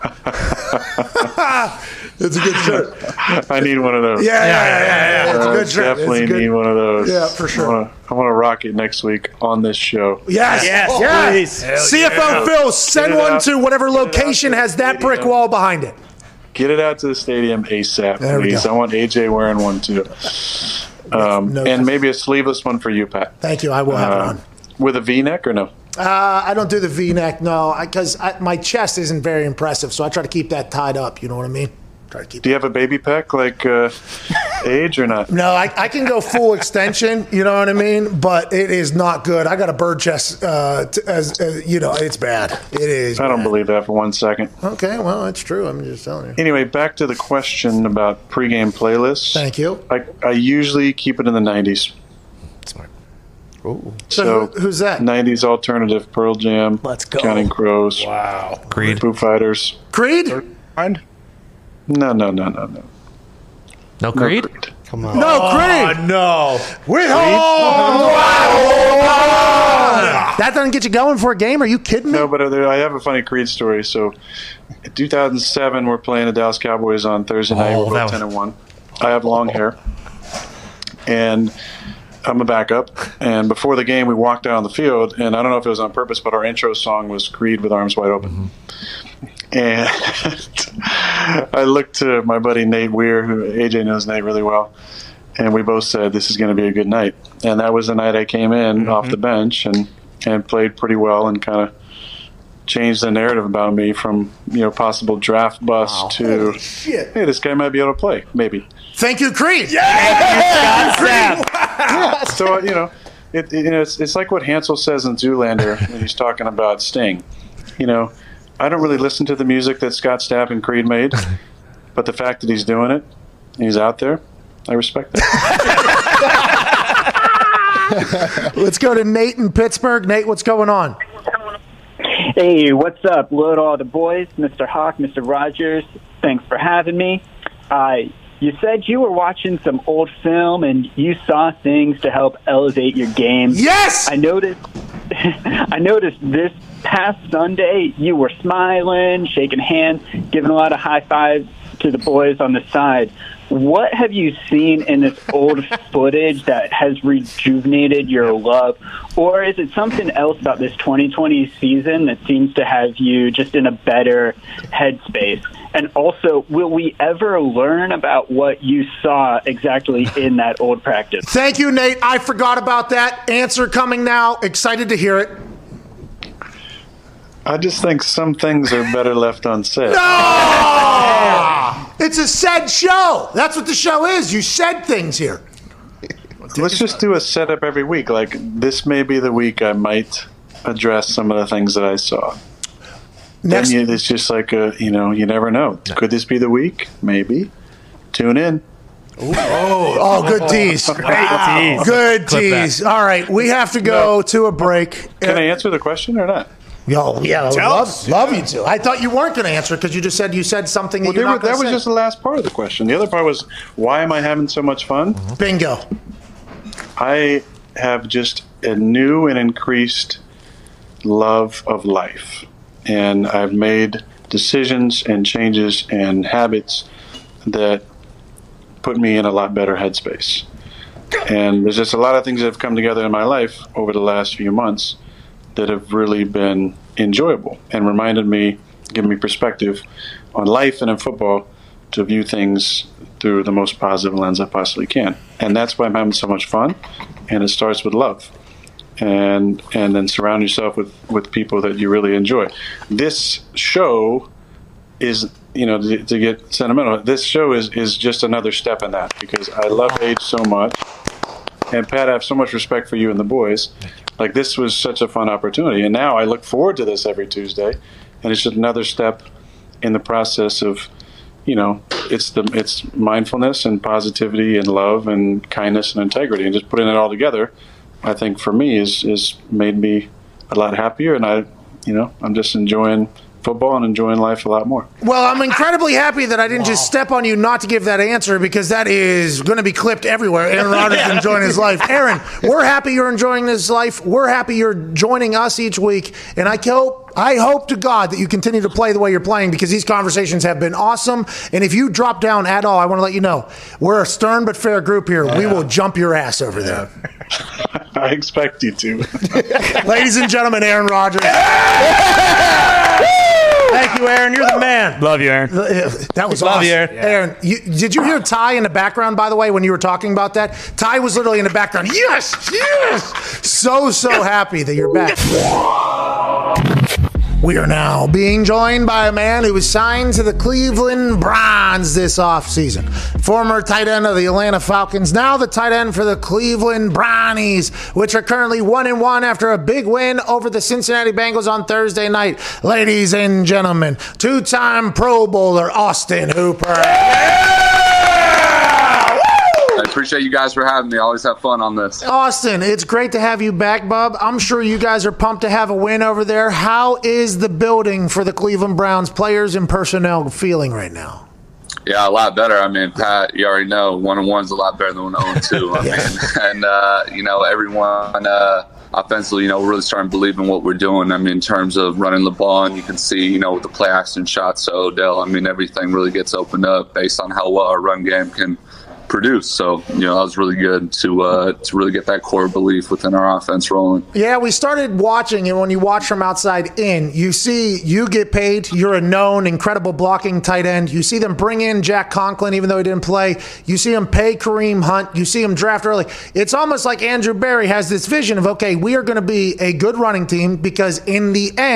It's a good shirt.
I need one of those.
Yeah, yeah, yeah. yeah, yeah. It's a good
Uh,
shirt.
Definitely
It's a good-
need one of those.
Yeah, for sure.
I wanna, I want to rock it next week on this show.
Yes,
Yes,
yes.
please.
C F O Phil, send
Get it
one
out.
to whatever
Get it out
location
to the
has that brick
stadium.
wall behind it.
Get it out to the stadium ASAP,
There we
please.
go.
I want A J wearing one too. Um,
No-
and maybe a sleeveless one for you, Pat.
Thank you. I will have it
Uh,
on.
with a V-neck or no?
Uh, I don't do the V-neck, no, because my chest isn't very impressive, so I try to keep that tied up. You know what I mean? Try to keep.
Do you have a baby pec like uh, age or not?
No, I, I can go full extension. You know what I mean? But it is not good. I got a bird chest. Uh, t- as uh, you know, it's bad. It is.
I don't
bad.
believe that for one second.
Okay, well, that's true. I'm just telling you.
Anyway, back to the question about pregame playlists.
Thank you.
I, I usually keep it in the nineties.
So,
So,
who, who's that?
nineties alternative, Pearl Jam,
Let's go.
Counting Crows,
Creed.
Foo Fighters.
Creed?
Mind?
No, no, no, no, no.
No
No
Creed?
Creed.
Come on.
No, Creed.
No.
With That doesn't get you going for a game? Are you kidding me?
No, but I have a funny Creed story. So, in two thousand seven, we're playing the Dallas Cowboys on Thursday night.
Oh,
We're
that
both
was-
ten and one. I have long hair, and I'm a backup. And before the game, we walked out on the field, and I don't know if it was on purpose, but our intro song was Creed with Arms Wide Open. And I looked to my buddy Nate Weir, who A J knows Nate really well, and we both said this is going to be a good night. And that was the night I came in off the bench and, and played pretty well and kind of changed the narrative about me from, you know, possible draft bust
Wow.
to,
Holy shit.
hey, this guy might be able to play, maybe.
Thank you, Creed.
Yeah, Creed.
Yeah. So, you know, it, it, you know, it's, it's like what Hansel says in Zoolander when he's talking about Sting. You know, I don't really listen to the music that Scott Stapp and Creed made, but the fact that he's doing it and he's out there, I respect that.
Let's go to Nate in Pittsburgh. Nate, what's going on?
Hey, what's up? Hello to all the boys, Mister Hawk, Mister Rogers. Thanks for having me. Uh, you said you were watching some old film and you saw things to help elevate your game.
Yes!
I noticed. I noticed this past Sunday you were smiling, shaking hands, giving a lot of high fives to the boys on the side. What have you seen in this old footage that has rejuvenated your love? Or is it something else about this twenty twenty season that seems to have you just in a better headspace? And also, will we ever learn about what you saw exactly in that old practice?
Thank you, Nate. I forgot about that. Answer coming now. Excited to hear it.
I just think some things are better left unsaid.
No! It's a said show. That's what the show is. You said things here.
Let's just do a setup every week. Like, this may be the week I might address some of the things that I saw.
Next,
Then you, it's just like, a, you know, you never know. Could this be the week? Maybe. Tune in.
oh, good tease.
Great tease.
Good
Clip that.
tease. All right, we have to go to a break.
Can I answer the question or not?
Yo, yeah, I would
Tell
love,
us.
love you to. I thought you weren't going to answer because you just said you said something that
Well,
you're
they were,
not going
that
to
was
say.
just the last part of the question. The other part was, why am I having so much fun?
Bingo.
I have just a new and increased love of life. And I've made decisions and changes and habits that put me in a lot better headspace. And there's just a lot of things that have come together in my life over the last few months that have really been enjoyable and reminded me, given me perspective on life and in football to view things through the most positive lens I possibly can. And that's why I'm having so much fun. And it starts with love. And and then surround yourself with, with people that you really enjoy. This show is, you know, to, to get sentimental, this show is, is just another step in that because I love Age so much. And Pat, I have so much respect for you and the boys. Like, this was such a fun opportunity. And now I look forward to this every Tuesday. And it's just another step in the process of, you know, it's the it's mindfulness and positivity and love and kindness and integrity. And just putting it all together, I think for me is is made me a lot happier. And I, you know, I'm just enjoying football and enjoying life a lot more.
Well, I'm incredibly happy that I didn't just step on you not to give that answer because that is going to be clipped everywhere. Aaron Rodgers enjoying his life. Aaron, we're happy you're enjoying this life. We're happy you're joining us each week. And I hope, I hope to God that you continue to play the way you're playing because these conversations have been awesome. And if you drop down at all, I want to let you know, we're a stern but fair group here. Yeah. We will jump your ass over there.
I expect you to.
Ladies and gentlemen, Aaron Rodgers. Thank you, Aaron. You're the man.
Love you, Aaron.
That was
Love
awesome.
you, Aaron.
Aaron, you, did you hear Ty in the background, by the way, when you were talking about that? Ty was literally in the background. Yes, yes. So, so happy that you're back. We are now being joined by a man who was signed to the Cleveland Browns this offseason. Former tight end of the Atlanta Falcons, now the tight end for the Cleveland Brownies, which are currently one and one after a big win over the Cincinnati Bengals on Thursday night. Ladies and gentlemen, two-time Pro Bowler Austin Hooper.
I appreciate you guys for having me. I always have fun on this.
Austin, it's great to have you back, bub. I'm sure you guys are pumped to have a win over there. How is the building for the Cleveland Browns players and personnel feeling right now?
Yeah, a lot better. I mean, Pat, you already know one and one's a lot better than one and two. I
Yeah.
mean, and uh, you know, everyone uh, offensively, you know, we're really starting to believe in what we're doing. I mean, in terms of running the ball, and you can see, you know, with the play action shots to Odell. I mean, everything really gets opened up based on how well our run game can produce. So, you know, that was really good to uh, to really get that core belief within our offense rolling.
Yeah, we started watching, and when you watch from outside in, you see you get paid. You're a known, incredible blocking tight end. You see them bring in Jack Conklin, even though he didn't play. You see him pay Kareem Hunt. You see him draft early. It's almost like Andrew Berry has this vision of, okay, we are going to be a good running team because in the end,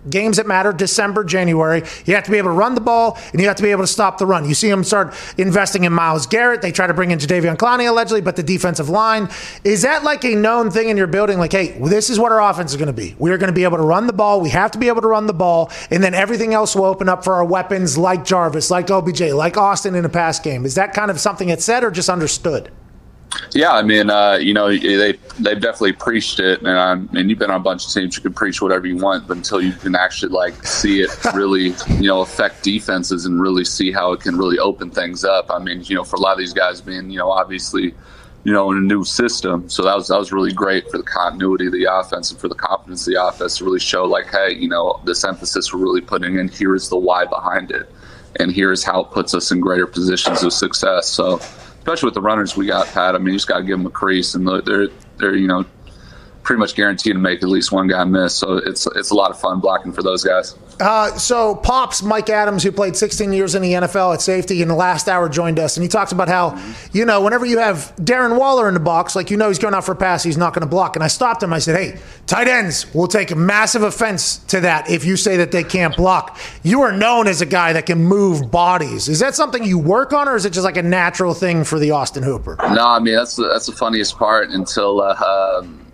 games that matter, December, January. You have to be able to run the ball, and you have to be able to stop the run. You see them start investing in Myles Garrett. They try to bring in Jadeveon Clowney, allegedly, but the defensive line. Is that like a known thing in your building? Like, hey, this is what our offense is going to be. We're going to be able to run the ball. We have to be able to run the ball, and then everything else will open up for our weapons like Jarvis, like O B J, like Austin in a pass game. Is that kind of something that's said or just understood?
Yeah, I mean, uh, you know, they they've definitely preached it, and um, and you've been on a bunch of teams. You can preach whatever you want, but until you can actually like see it really, you know, affect defenses and really see how it can really open things up. I mean, you know, for a lot of these guys being, you know, obviously, you know, in a new system, so that was that was really great for the continuity of the offense and for the confidence of the offense to really show, like, hey, you know, this emphasis we're really putting in here is the why behind it, and here's how it puts us in greater positions of success. So. Especially with the runners we got, Pat. I mean, you just got to give them a crease, and they're they're you know pretty much guaranteed to make at least one guy miss. So it's it's a lot of fun blocking for those guys.
Uh, so Pops, Mike Adams, who played sixteen years in the N F L at safety, in the last hour joined us, and he talks about how, you know, whenever you have Darren Waller in the box, like, you know, he's going out for a pass, he's not going to block. And I stopped him. I said, hey, tight ends will take a massive offense to that if you say that they can't block. You are known as a guy that can move bodies. Is that something you work on, or is it just like a natural thing for the Austin Hooper?
No, I mean, that's the, that's the funniest part until uh, um,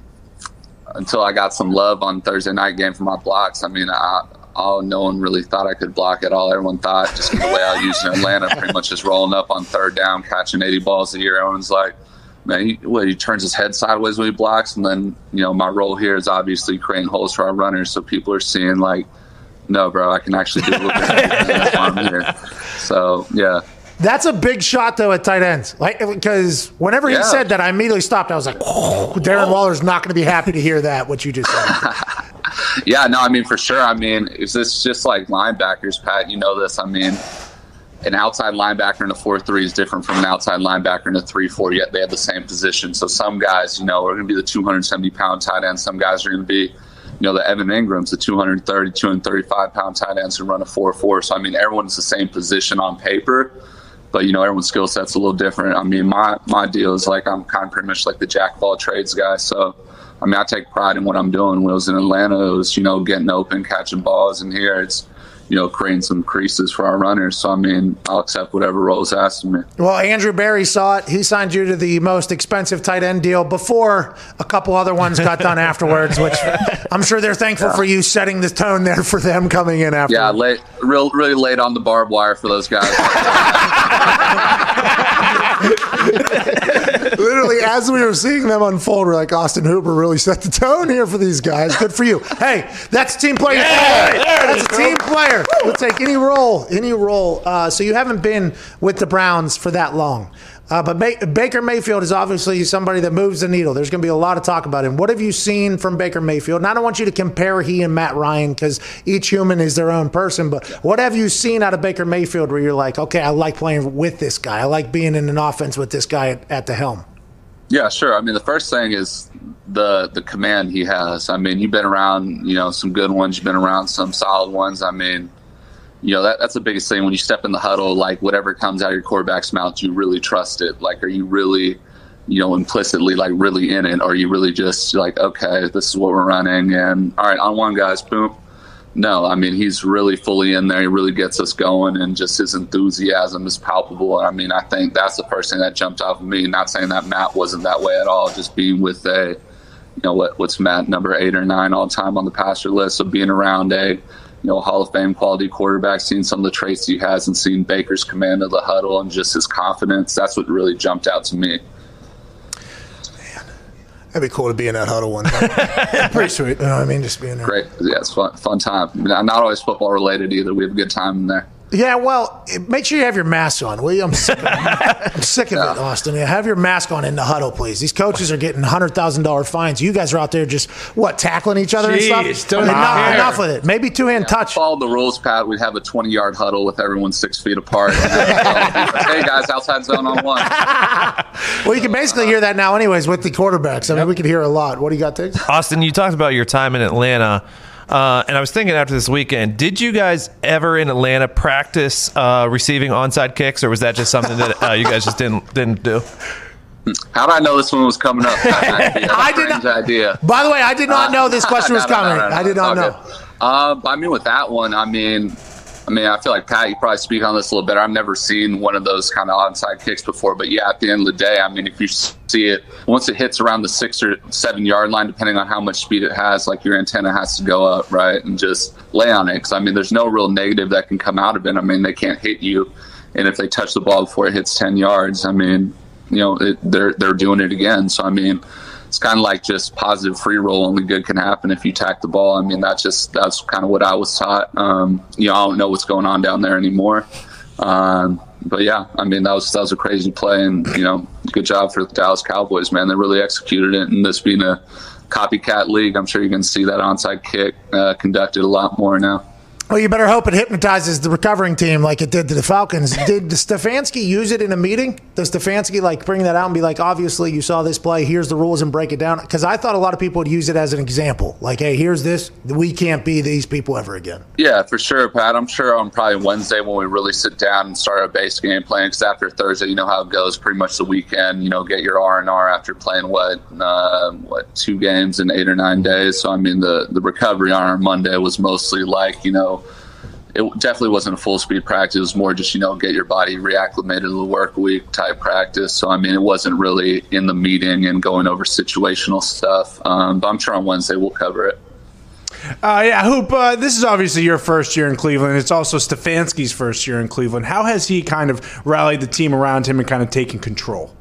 until I got some love on Thursday night game for my blocks. I mean, I, all, no one really thought I could block at all. Everyone thought just the way I used in Atlanta, pretty much just rolling up on third down, catching eighty balls a year. Everyone's like, man, he, what, he turns his head sideways when he blocks. And then, you know, my role here is obviously creating holes for our runners. So people are seeing, like, no, bro, I can actually do a little bit of everything. That's why I'm here. So, yeah.
That's a big shot, though, at tight ends. Like, because whenever he
Yeah.
said that, I immediately stopped. I was like, oh, Darren Waller's not going to be happy to hear that, what you just said.
Yeah, no, I mean, for sure. I mean, is this just like linebackers, Pat? You know this. I mean, an outside linebacker in a four three is different from an outside linebacker in a three four, yet they have the same position. So some guys, you know, are going to be the two hundred seventy pound tight ends. Some guys are going to be, you know, the Evan Ingrams, the two hundred thirty, two hundred thirty-five pound tight ends who run a four four. So, I mean, everyone's the same position on paper, but, you know, everyone's skill set's a little different. I mean, my, my deal is like I'm kind of pretty much like the jack of all trades guy. So, I mean, I take pride in what I'm doing. When I was in Atlanta, it was, you know, getting open, catching balls. And here it's, you know, creating some creases for our runners. So, I mean, I'll accept whatever role is asked of me.
Well, Andrew Berry saw it. He signed you to the most expensive tight end deal before a couple other ones got done afterwards, which I'm sure they're thankful
Yeah.
for you setting the tone there for them coming in after.
Yeah, late, real, really late on the barbed wire for those guys.
Literally, as we were seeing them unfold, we're like, Austin Hooper really set the tone here for these guys. Good for you. Hey, that's a team player.
Yeah,
that's a team player. We'll take any role, any role. Uh, so you haven't been with the Browns for that long. Uh, but Ba- Baker Mayfield is obviously somebody that moves the needle. There's going to be a lot of talk about him. What have you seen from Baker Mayfield? And I don't want you to compare he and Matt Ryan because each human is their own person. But what have you seen out of Baker Mayfield where you're like, okay, I like playing with this guy. I like being in an offense with this guy at, at the helm.
Yeah, sure. I mean, the first thing is the the command he has. I mean, you've been around, you know, some good ones. You've been around some solid ones. I mean, you know, that that's the biggest thing when you step in the huddle, like whatever comes out of your quarterback's mouth, you really trust it. Like, are you really, you know, implicitly like really in it? Or are you really just like, okay, this is what we're running and all right, on one guys, boom. No, I mean, he's really fully in there. He really gets us going and just his enthusiasm is palpable. I mean, I think that's the first thing that jumped off of me. Not saying that Matt wasn't that way at all, just being with a, you know, what what's Matt, number eight or nine all time on the passer list. So being around a, you know, Hall of Fame quality quarterback, seeing some of the traits he has and seeing Baker's command of the huddle and just his confidence, that's what really jumped out to me.
That'd be cool to be in that huddle one time. Pretty sweet. You know what I mean? Just being there.
Great. Yeah, it's fun, fun time. Not always football related either. We have a good time in there.
Yeah, well, make sure you have your mask on, will you? I'm sick of it, I'm sick of
Yeah.
it, Austin. Yeah, have your mask on in the huddle, please. These coaches are getting one hundred thousand dollars fines. You guys are out there just, what, tackling each other
Jeez,
and stuff?
don't
enough,
care.
enough with it. Maybe two-hand touch.
Follow the rules, Pat. We'd have a twenty-yard huddle with everyone six feet apart. Hey, guys, outside zone on one.
Well, you can basically hear that now anyways with the quarterbacks. I mean, we could hear a lot. What do you got, Tiggs?
Austin, you talked about your time in Atlanta. Uh, and I was thinking after this weekend, did you guys ever in Atlanta practice uh, receiving onside kicks, or was that just something that uh, you guys just didn't didn't do?
How did I know this one was coming up? I
did not-
idea.
By the way, I did not know this question was
No, no,
coming.
no, no, no,
I did not
it's all
know.
good. Uh, I mean, with that one, I mean, I mean, I feel like Pat, you probably speak on this a little better. I've never seen one of those kind of onside kicks before, but yeah, at the end of the day, I mean, if you see it, once it hits around the six or seven yard line, depending on how much speed it has, like your antenna has to go up, right, and just lay on it. Because I mean, there's no real negative that can come out of it. I mean, they can't hit you, and if they touch the ball before it hits ten yards, I mean, you know, it, they're they're doing it again. So I mean, it's kind of like just positive free roll. Only good can happen if you tack the ball. I mean, that's just that's kind of what I was taught. Um, you know, I don't know what's going on down there anymore. Um, but yeah, I mean, that was that was a crazy play, and you know, good job for the Dallas Cowboys, man. They really executed it. And this being a copycat league, I'm sure you can see that onside kick uh, conducted a lot more now.
Well, you better hope it hypnotizes the recovering team like it did to the Falcons. Did Stefanski use it in a meeting? Does Stefanski like bring that out and be like, obviously you saw this play, here's the rules, and break it down? Because I thought a lot of people would use it as an example. Like, hey, here's this. We can't be these people ever again.
Yeah, for sure, Pat. I'm sure on probably Wednesday when we really sit down and start our base game plan, because after Thursday, you know how it goes, pretty much the weekend, you know, get your R and R after playing, what, uh, what, two games in eight or nine days. So, I mean, the, the recovery on our Monday was mostly like, you know, it definitely wasn't a full speed practice. It was more just, you know, get your body reacclimated to the work week type practice. So, I mean, it wasn't really in the meeting and going over situational stuff. Um, but I'm sure on Wednesday we'll cover it.
Uh, yeah, Hoop, uh, this is obviously your first year in Cleveland. It's also Stefanski's first year in Cleveland. How has he kind of rallied the team around him and kind of taken control?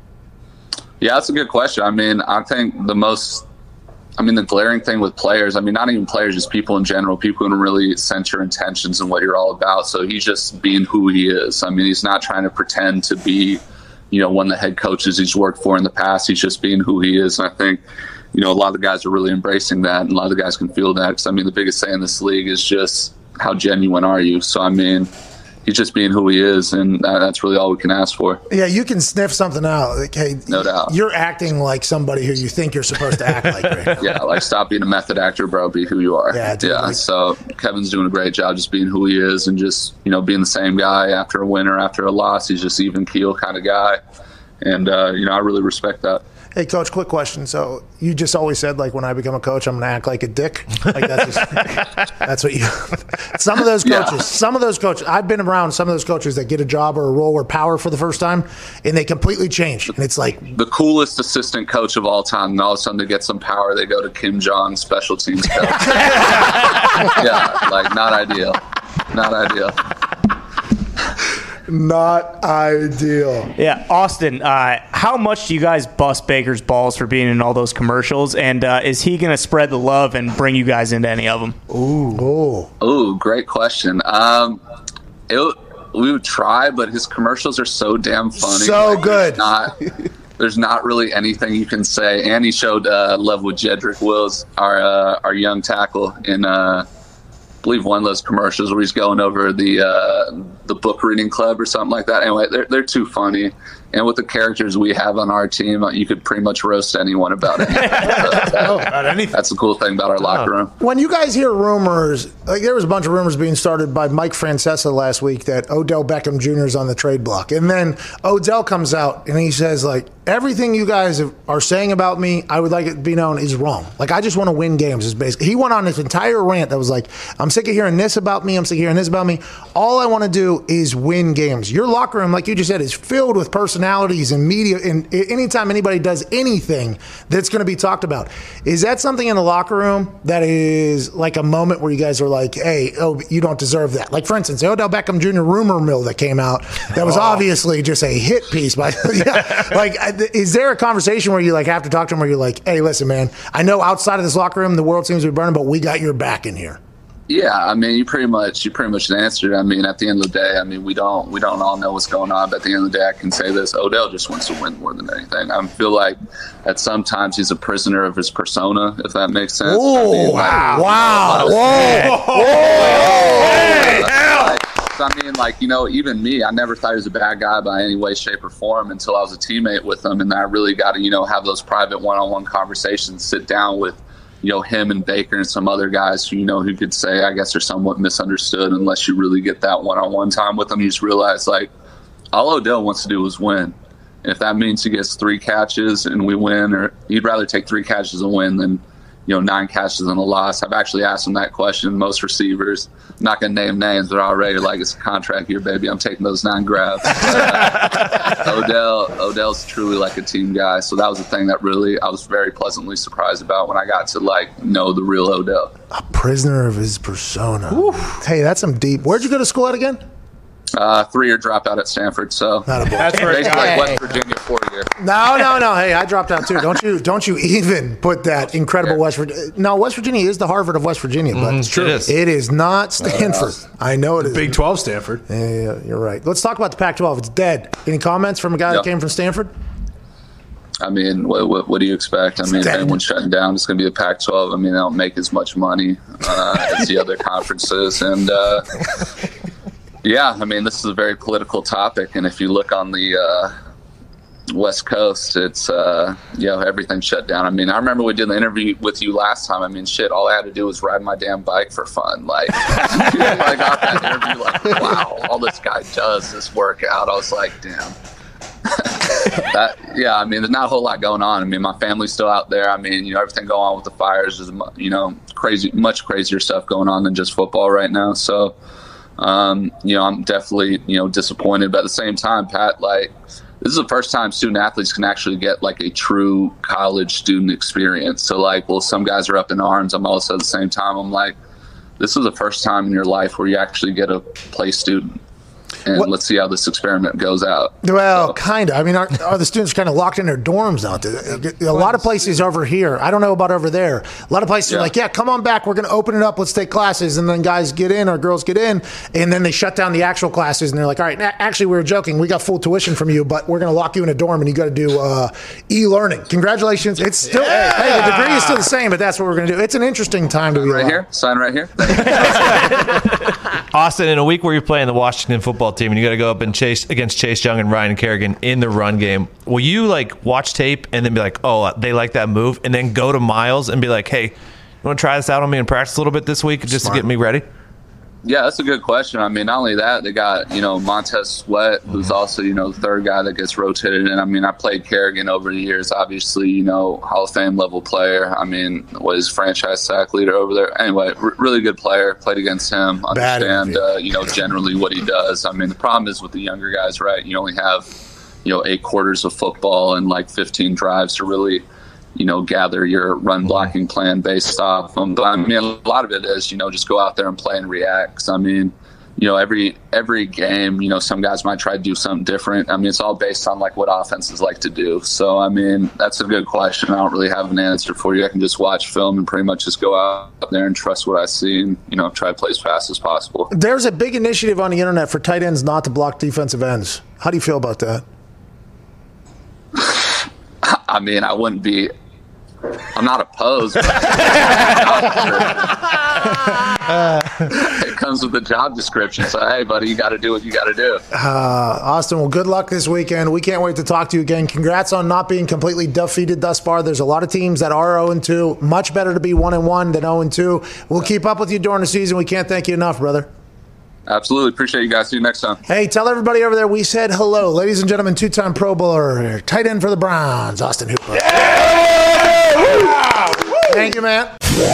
Yeah, that's a good question. I mean, I think the most I mean, the glaring thing with players, I mean, not even players, just people in general, people who don't really sense your intentions and what you're all about. So he's just being who he is. I mean, he's not trying to pretend to be, you know, one of the head coaches he's worked for in the past. He's just being who he is. And I think, you know, a lot of the guys are really embracing that, and a lot of the guys can feel that. Because, I mean, the biggest thing in this league is just how genuine are you? So, I mean, he's just being who he is, and that's really all we can ask for.
Yeah, you can sniff something out. Like, hey,
no doubt.
You're acting like somebody who you think you're supposed to act like. Right?
Yeah, like stop being a method actor, bro. Be who you are.
Yeah, dude,
yeah.
like,
so Kevin's doing a great job just being who he is, and just, you know, being the same guy after a win or after a loss. He's just even keel kind of guy, and uh, you know, I really respect that.
Hey, Coach, quick question. So you just always said, like, when I become a coach, I'm going to act like a dick? Like, that's, just, that's what you – some of those coaches, yeah. some of those coaches – I've been around some of those coaches that get a job or a role or power for the first time, and they completely change. And it's like –
the coolest assistant coach of all time, and all of a sudden to get some power, they go to Kim Jong, special teams coach. Yeah, like, not ideal. Not ideal.
Not ideal.
Yeah, Austin, uh, how much do you guys bust Baker's balls for being in all those commercials? And uh, is he going to spread the love and bring you guys into any of them?
Ooh. Ooh,
Ooh great question. Um, it, we would try, but his commercials are so damn funny.
So
like,
good.
There's not, there's not really anything you can say. And he showed uh, love with Jedrick Wills, our uh, our young tackle, in uh, I believe one of those commercials where he's going over the uh, the book reading club or something like that. Anyway, they're they're too funny, and with the characters we have on our team, you could pretty much roast anyone about it. So that, that's the cool thing about our locker room.
When you guys hear rumors, like there was a bunch of rumors being started by Mike Francesa last week that Odell Beckham Junior is on the trade block, and then Odell comes out and he says, like, everything you guys are saying about me, I would like it to be known, is wrong. Like, I just want to win games. Is basically, he went on this entire rant that was like, I'm sick of hearing this about me. I'm sick of hearing this about me. All I want to do is win games. Your locker room, like you just said, is filled with personalities and media. And anytime anybody does anything, that's going to be talked about. Is that something in the locker room that is like a moment where you guys are like, hey, oh, you don't deserve that? Like, for instance, the Odell Beckham Junior rumor mill that came out, that was oh. obviously just a hit piece. By yeah, like, is there a conversation where you like have to talk to him where you're like, hey, listen, man, I know outside of this locker room the world seems to be burning, but we got your back in here?
Yeah, I mean, you pretty much you pretty much answered. I mean, at the end of the day, I mean, we don't we don't all know what's going on, but at the end of the day, I can say this: Odell just wants to win more than anything. I feel like that sometimes he's a prisoner of his persona, if that makes sense.
Oh,
I mean,
wow!
Like,
Wow!
You know,
Whoa! Whoa!
Hey, like, I mean, like, you know, even me, I never thought he was a bad guy by any way, shape, or form until I was a teammate with him, and I really got to, you know, have those private one-on-one conversations, sit down with, you know, him and Baker and some other guys who, you know, who could say, I guess, are somewhat misunderstood unless you really get that one-on-one time with them. You just realize, like, all Odell wants to do is win. And if that means he gets three catches and we win, or he'd rather take three catches and win than, you know, nine catches and a loss. I've actually asked him that question. Most receivers, I'm not going to name names, but already like, it's a contract year, baby. I'm taking those nine grabs. Uh, Odell, Odell's truly like a team guy. So that was the thing that really I was very pleasantly surprised about when I got to like know the real Odell.
A prisoner of his persona. Oof. Hey, that's some deep. Where'd you go to school at again?
Uh, three-year dropout at Stanford, so
Not a bull.
that's
Hey.
basically like West Virginia four-year.
No, no, no. Hey, I dropped out too. Don't you? Don't you even put that incredible West Virginia? No, West Virginia is the Harvard of West Virginia, but
Mm, it's true. It is.
It is not Stanford. I know it is.
Big twelve Stanford.
Yeah, yeah, you're right. Let's talk about the Pac twelve. It's dead. Any comments from a guy
Yeah.
that came from Stanford?
I mean, what, what, what do you expect? I mean, if
dead.
anyone's shutting down, it's going to be the Pac twelve. I mean, they don't make as much money uh, as the other conferences. And, uh, yeah, I mean, this is a very political topic. And if you look on the uh, West Coast, it's, uh, you know, everything's shut down. I mean, I remember we did the interview with you last time. I mean, shit, all I had to do was ride my damn bike for fun. Like, I got that interview, like, wow, all this guy does this workout. I was like, damn. that, yeah, I mean, there's not a whole lot going on. I mean, my family's still out there. I mean, you know, everything going on with the fires is, you know, crazy, much crazier stuff going on than just football right now. So, um, you know, I'm definitely, you know, disappointed. But at the same time, Pat, like, this is the first time student athletes can actually get like a true college student experience. So, like, well, some guys are up in arms. I'm also at the same time, I'm like, this is the first time in your life where you actually get to play student. And
What-
let's see how this experiment goes out.
Well,
So-
kind of. I mean, are, are the students kind of locked in their dorms now? A lot of places over here, I don't know about over there. A lot of places are
Yeah.
like, yeah, come on back. We're going to open it up. Let's take classes. And then guys get in or girls get in. And then they shut down the actual classes. And they're like, all right, a- actually, we were joking. We got full tuition from you, but we're going to lock you in a dorm and you got to do uh, e-learning. Congratulations. It's still, hey, the degree is still the same, but that's what we're going to do. It's an interesting time to be
Right
alive.
here, sign right here.
Austin, in a week where you're playing the Washington football team and you got to go up and chase against Chase Young and Ryan Kerrigan in the run game, will you like watch tape and then be like, oh, they like that move, and then go to Miles and be like, hey, you want to try this out on me and practice a little bit this week just
Smart.
to get me ready?
Yeah, that's a good question. I mean, not only that, they got, you know, Montez Sweat, who's also, you know, the third guy that gets rotated in. I mean, I played Kerrigan over the years, obviously, you know, Hall of Fame level player. I mean, was franchise sack leader over there. Anyway, r- really good player. Played against him.
Bad
Understand,
interview.
uh, you know, generally what he does. I mean, the problem is with the younger guys, right? You only have, you know, eight quarters of football and like fifteen drives to really, you know, gather your run blocking plan based off them. But I mean, a lot of it is, you know, just go out there and play and react. 'Cause, I mean, you know, every every game, you know, some guys might try to do something different. I mean, it's all based on like what offenses like to do. So, I mean, that's a good question. I don't really have an answer for you. I can just watch film and pretty much just go out there and trust what I see and, you know, try to play as fast as possible.
There's a big initiative on the internet for tight ends not to block defensive ends. How do you feel about that?
I mean, I wouldn't be. I'm not opposed. But it comes with the job description. So, hey, buddy, you got to do what you got to do.
Uh, Austin, well, good luck this weekend. We can't wait to talk to you again. Congrats on not being completely defeated thus far. There's a lot of teams that are oh and two. Much better to be one and one than oh and two. We'll keep up with you during the season. We can't thank you enough, brother.
Absolutely. Appreciate you guys. See you next time.
Hey, tell everybody over there we said hello. Ladies and gentlemen, two-time Pro Bowler, tight end for the Browns, Austin Hooper. Thank you, man.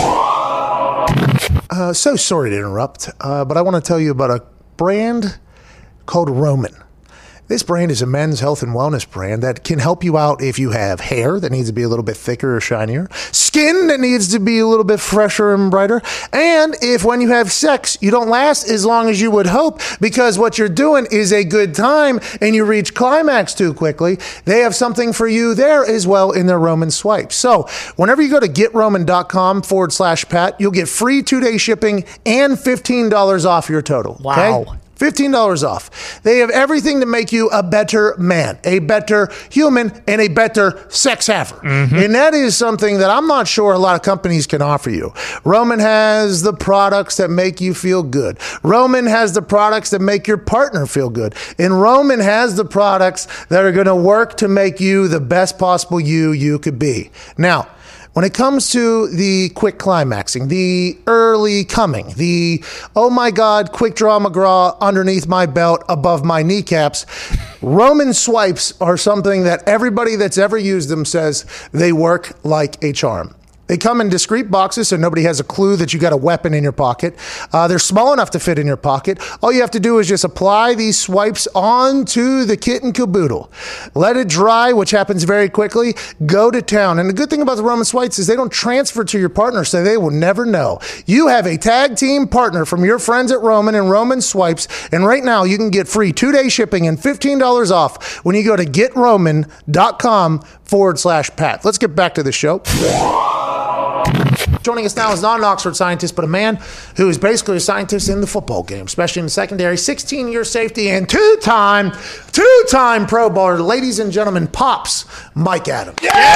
Uh, so sorry to interrupt, uh, but I want to tell you about a brand called Roman. This brand is a men's health and wellness brand that can help you out if you have hair that needs to be a little bit thicker or shinier, skin that needs to be a little bit fresher and brighter, and if when you have sex, you don't last as long as you would hope because what you're doing is a good time and you reach climax too quickly, they have something for you there as well in their Roman swipe. So whenever you go to getroman.com forward slash Pat, you'll get free two-day shipping and fifteen dollars off your total.
Wow.
Okay? fifteen dollars off. They have everything to make you a better man, a better human, and a better sex haver. Mm-hmm. And that is something that I'm not sure a lot of companies can offer you. Roman has the products that make you feel good. Roman has the products that make your partner feel good. And Roman has the products that are going to work to make you the best possible you you could be. Now, when it comes to the quick climaxing, the early coming, the, oh my God, quick draw McGraw underneath my belt, above my kneecaps, Roman swipes are something that everybody that's ever used them says they work like a charm. They come in discreet boxes so nobody has a clue that you got a weapon in your pocket. Uh, they're small enough to fit in your pocket. All you have to do is just apply these swipes onto the kit and caboodle. Let it dry, which happens very quickly. Go to town. And the good thing about the Roman swipes is they don't transfer to your partner, so they will never know. You have a tag team partner from your friends at Roman and Roman Swipes, and right now you can get free two-day shipping and fifteen dollars off when you go to getroman.com forward slash Pat. Let's get back to the show. Joining us now is not an Oxford scientist, but a man who is basically a scientist in the football game, especially in the secondary, sixteen-year safety, and two-time, two-time Pro Bowler. Ladies and gentlemen, Pops Mike Adams.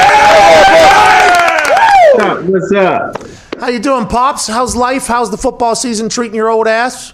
Yeah! What's up?
How you doing, Pops? How's life? How's the football season treating your old ass?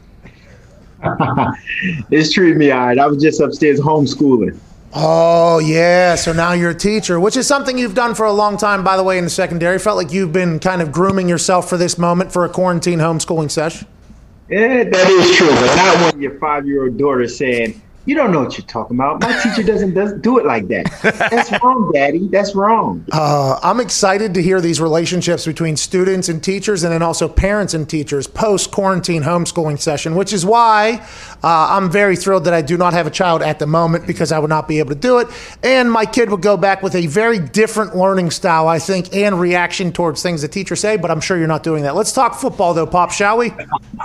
It's treating me all right. I was just upstairs homeschooling.
Oh, yeah. So now you're a teacher, which is something you've done for a long time, by the way, in the secondary. Felt like you've been kind of grooming yourself for this moment for a quarantine homeschooling session.
Yeah, that is true. But not when your five-year-old daughter is saying, you don't know what you're talking about. My teacher doesn't, doesn't do it like that. That's wrong, Daddy. That's wrong.
Uh, I'm excited to hear these relationships between students and teachers and then also parents and teachers post-quarantine homeschooling session, which is why uh, I'm very thrilled that I do not have a child at the moment because I would not be able to do it. And my kid would go back with a very different learning style, I think, and reaction towards things the teachers say, but I'm sure you're not doing that. Let's talk football, though, Pop, shall we?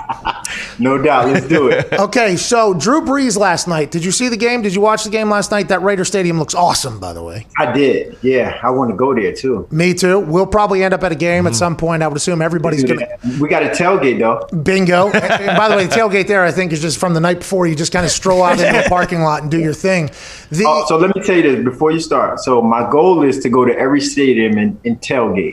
No doubt. Let's do it.
Okay, so Drew Brees last night. Did you see the game? Did you watch the game last night? That Raider Stadium looks awesome, by the way.
I did. Yeah, I want to go there, too.
Me, too. We'll probably end up at a game mm. at some point. I would assume everybody's going to.
We got a tailgate, though.
Bingo. And by the way, the tailgate there, I think, is just from the night before. You just kind of stroll out into a parking lot and do your thing. The,
oh, so let me tell you this before you start. So my goal is to go to every stadium and, and tailgate.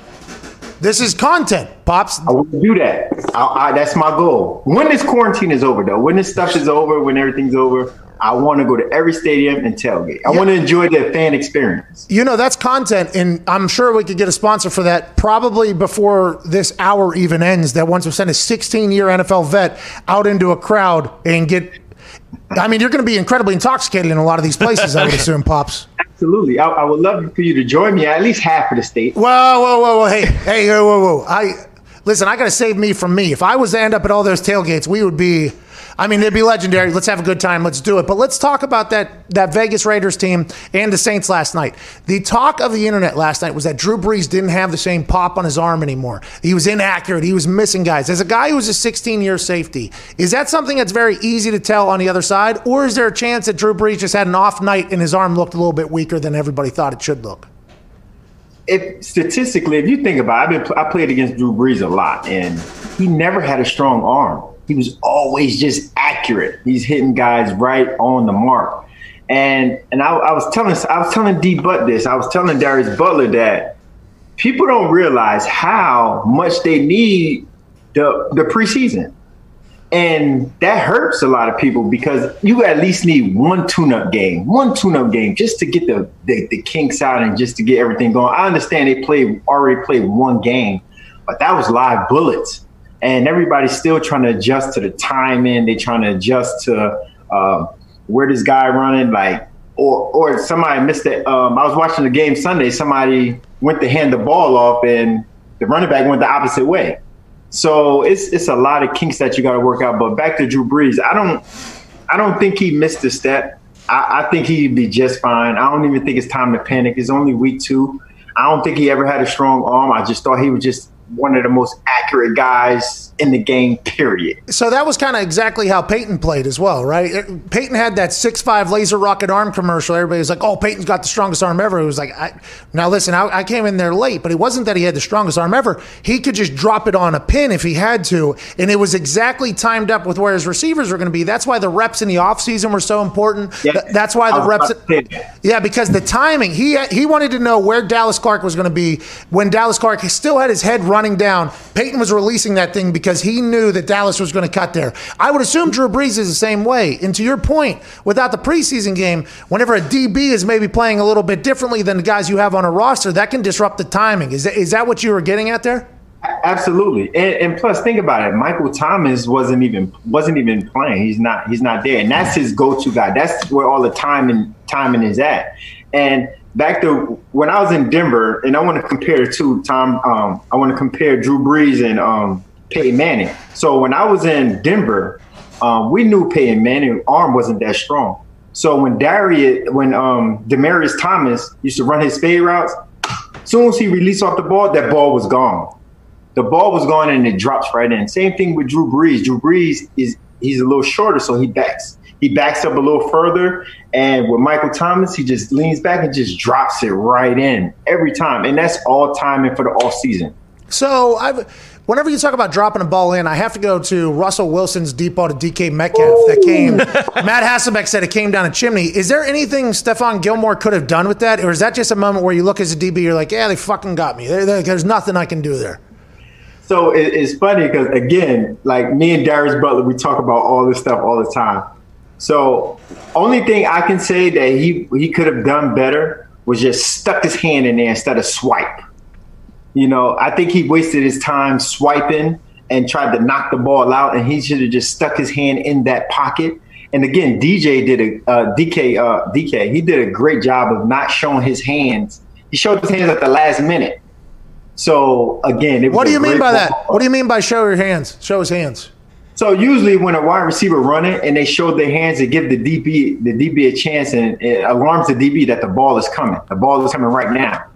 This is content, Pops.
I want to do that. I, I, that's my goal. When this quarantine is over, though, when this stuff is over, when everything's over, I want to go to every stadium and tailgate. I yeah. want to enjoy the fan experience.
You know, that's content, and I'm sure we could get a sponsor for that probably before this hour even ends, that once we send a sixteen-year N F L vet out into a crowd and get – I mean, you're going to be incredibly intoxicated in a lot of these places, I would assume, Pops.
Absolutely. I, I would love for you to join me at least half of the state.
Whoa, whoa, whoa, whoa. Hey, hey, whoa, whoa, whoa. I, listen, I got to save me from me. If I was to end up at all those tailgates, we would be – I mean, it'd be legendary. Let's have a good time. Let's do it. But let's talk about that that Vegas Raiders team and the Saints last night. The talk of the internet last night was that Drew Brees didn't have the same pop on his arm anymore. He was inaccurate. He was missing guys. As a guy who was a sixteen-year safety, is that something that's very easy to tell on the other side? Or is there a chance that Drew Brees just had an off night and his arm looked a little bit weaker than everybody thought it should look?
If statistically, if you think about it, I've been, I played against Drew Brees a lot, and he never had a strong arm. He was always just accurate. He's hitting guys right on the mark. And and I, I was telling I was telling D Butt this. I was telling Darius Butler that people don't realize how much they need the the preseason. And that hurts a lot of people because you at least need one tune-up game, one tune-up game just to get the, the, the kinks out and just to get everything going. I understand they played already played one game, but that was live bullets. And everybody's still trying to adjust to the timing. They're trying to adjust to uh, where this guy running, like, or or somebody missed it. Um, I was watching the game Sunday. Somebody went to hand the ball off, and the running back went the opposite way. So it's it's a lot of kinks that you got to work out. But back to Drew Brees, I don't I don't think he missed a step. I, I think he'd be just fine. I don't even think it's time to panic. It's only week two. I don't think he ever had a strong arm. I just thought he was just one of the most accurate guys in the game, period.
So that was kind of exactly how Peyton played as well, right? Peyton had that six five laser rocket arm commercial. Everybody was like, oh, Peyton's got the strongest arm ever. It was like, I, now listen, I, I came in there late, but it wasn't that he had the strongest arm ever. He could just drop it on a pin if he had to, and it was exactly timed up with where his receivers were going to be. That's why the reps in the offseason were so important. Yeah. That's why the reps – yeah, because the timing. He, he wanted to know where Dallas Clark was going to be when Dallas Clark still had his head running down. Peyton was releasing that thing because he knew that Dallas was going to cut there. I would assume Drew Brees is the same way. And to your point, without the preseason game, whenever a D B is maybe playing a little bit differently than the guys you have on a roster, that can disrupt the timing. Is that, is that what you were getting at there?
Absolutely. And, and plus, think about it. Michael Thomas wasn't even wasn't even playing. He's not he's not there. And that's his go-to guy. That's where all the time and timing is at. And back to when I was in Denver, and I want to compare to Tom. Um, I want to compare Drew Brees and um, Peyton Manning. So when I was in Denver, um, we knew Peyton Manning's arm wasn't that strong. So when Darius, when um, Demaryius Thomas used to run his fade routes, as soon as he released off the ball, that ball was gone. The ball was gone and it drops right in. Same thing with Drew Brees. Drew Brees is he's a little shorter, so he backs. He backs up a little further, and with Michael Thomas, he just leans back and just drops it right in every time. And that's all timing for the off season.
So I've, whenever you talk about dropping a ball in, I have to go to Russell Wilson's deep ball to D K Metcalf Ooh. that came. Matt Hasselbeck said it came down a chimney. Is there anything Stephon Gilmore could have done with that? Or is that just a moment where you look as a D B, you're like, yeah, they fucking got me. There, there, there's nothing I can do there.
So it, it's funny because, again, like me and Darius Butler, we talk about all this stuff all the time. So only thing I can say that he, he could have done better was just stuck his hand in there instead of swipe. You know, I think he wasted his time swiping and tried to knock the ball out, and he should have just stuck his hand in that pocket. And again, D J did a uh, D K uh, D K. He did a great job of not showing his hands. He showed his hands at the last minute. So again, it was
what do you mean by
ball.
that? What do you mean by show your hands? Show his hands.
So usually when a wide receiver running and they show their hands, it give the D B the D B a chance, and it alarms the D B that the ball is coming. The ball is coming right now.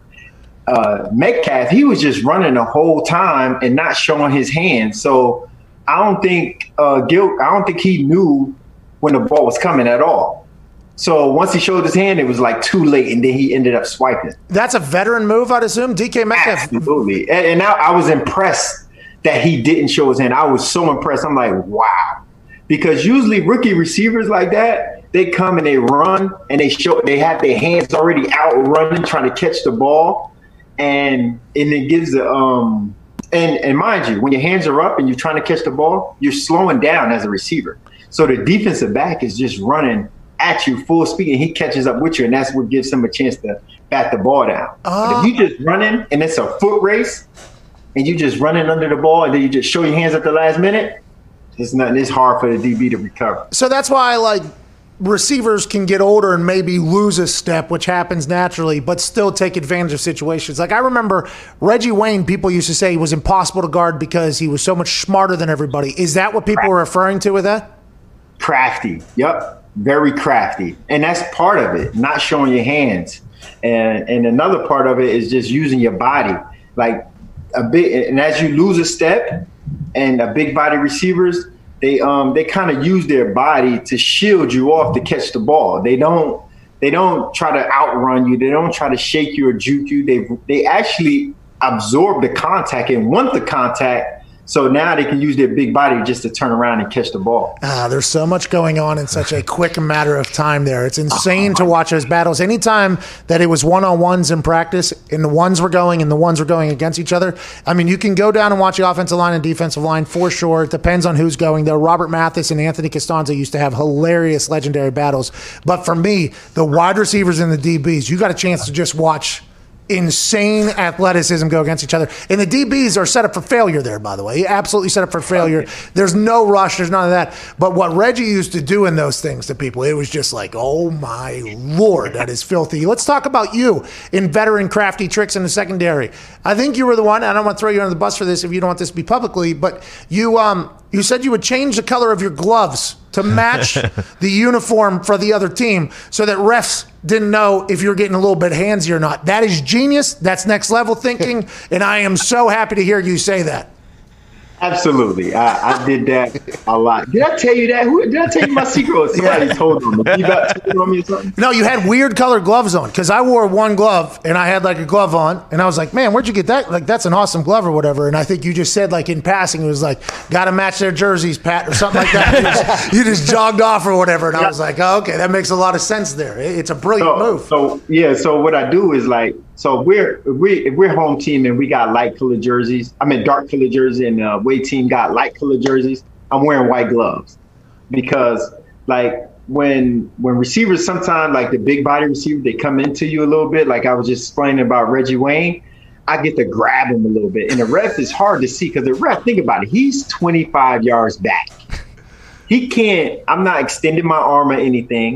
Uh, Metcalf, he was just running the whole time and not showing his hands. So I don't think uh, Gil, I don't think he knew when the ball was coming at all. So once he showed his hand, it was like too late, and then he ended up swiping.
That's a veteran move, I'd assume. D K Metcalf.
Absolutely, and, and I, I was impressed that he didn't show his hand. I was so impressed. I'm like, wow, because usually rookie receivers like that, they come and they run and they show they have their hands already out running, trying to catch the ball. And and it gives the um and and mind you, when your hands are up and you're trying to catch the ball, you're slowing down as a receiver. So the defensive back is just running at you full speed, and he catches up with you, and that's what gives him a chance to bat the ball down.
Oh.
But if you just running and it's a foot race, and you just running under the ball, and then you just show your hands at the last minute, it's not. It's hard for the D B to recover.
So that's why, like, receivers can get older and maybe lose a step, which happens naturally, but still take advantage of situations. Like I remember Reggie Wayne, people used to say he was impossible to guard because he was so much smarter than everybody. Is that what people were referring to with that?
Crafty. Yep. Very crafty. And that's part of it, not showing your hands. And and another part of it is just using your body. Like a big, and as you lose a step, and a big body receivers, they um they kind of use their body to shield you off to catch the ball. They don't they don't try to outrun you. They don't try to shake you or juke you. They they actually absorb the contact and want the contact. So now they can use their big body just to turn around and catch the ball.
Ah, there's so much going on in such a quick matter of time there. It's insane to watch those battles. Anytime that it was one-on-ones in practice and the ones were going and the ones were going against each other, I mean, you can go down and watch the offensive line and defensive line for sure. It depends on who's going there. Robert Mathis and Anthony Costanza used to have hilarious, legendary battles. But for me, the wide receivers and the D Bs, you got a chance to just watch insane athleticism go against each other. And the D Bs are set up for failure there, by the way. Absolutely set up for failure. There's no rush. There's none of that. But what Reggie used to do in those things to people, it was just like, oh, my Lord, that is filthy. Let's talk about you in veteran crafty tricks in the secondary. I think you were the one, and I don't want to throw you under the bus for this if you don't want this to be publicly, but you um you said you would change the color of your gloves to match the uniform for the other team so that refs didn't know if you were getting a little bit handsy or not. That is genius. That's next level thinking, and I am so happy to hear you say that.
Absolutely. I, I did that a lot. Did I tell you that? Who, did I tell you my secret or somebody yeah. told on me? You got told on me or something?
No, you had weird colored gloves on because I wore one glove and I had like a glove on and I was like, man, where'd you get that? Like, that's an awesome glove or whatever. And I think you just said like in passing, it was like, got to match their jerseys, Pat, or something like that. You just, you just jogged off or whatever. And yeah. I was like, oh, okay, that makes a lot of sense there. It's a brilliant
so,
move.
So, yeah, so what I do is like, So we're if we if we're home team and we got light colored jerseys, I mean dark colored jersey, and the away team got light colored jerseys, I'm wearing white gloves because like when when receivers sometimes like the big body receiver they come into you a little bit, like I was just explaining about Reggie Wayne, I get to grab him a little bit, and the ref is hard to see because the ref, think about it, he's twenty-five yards back, he can't. I'm not extending my arm or anything.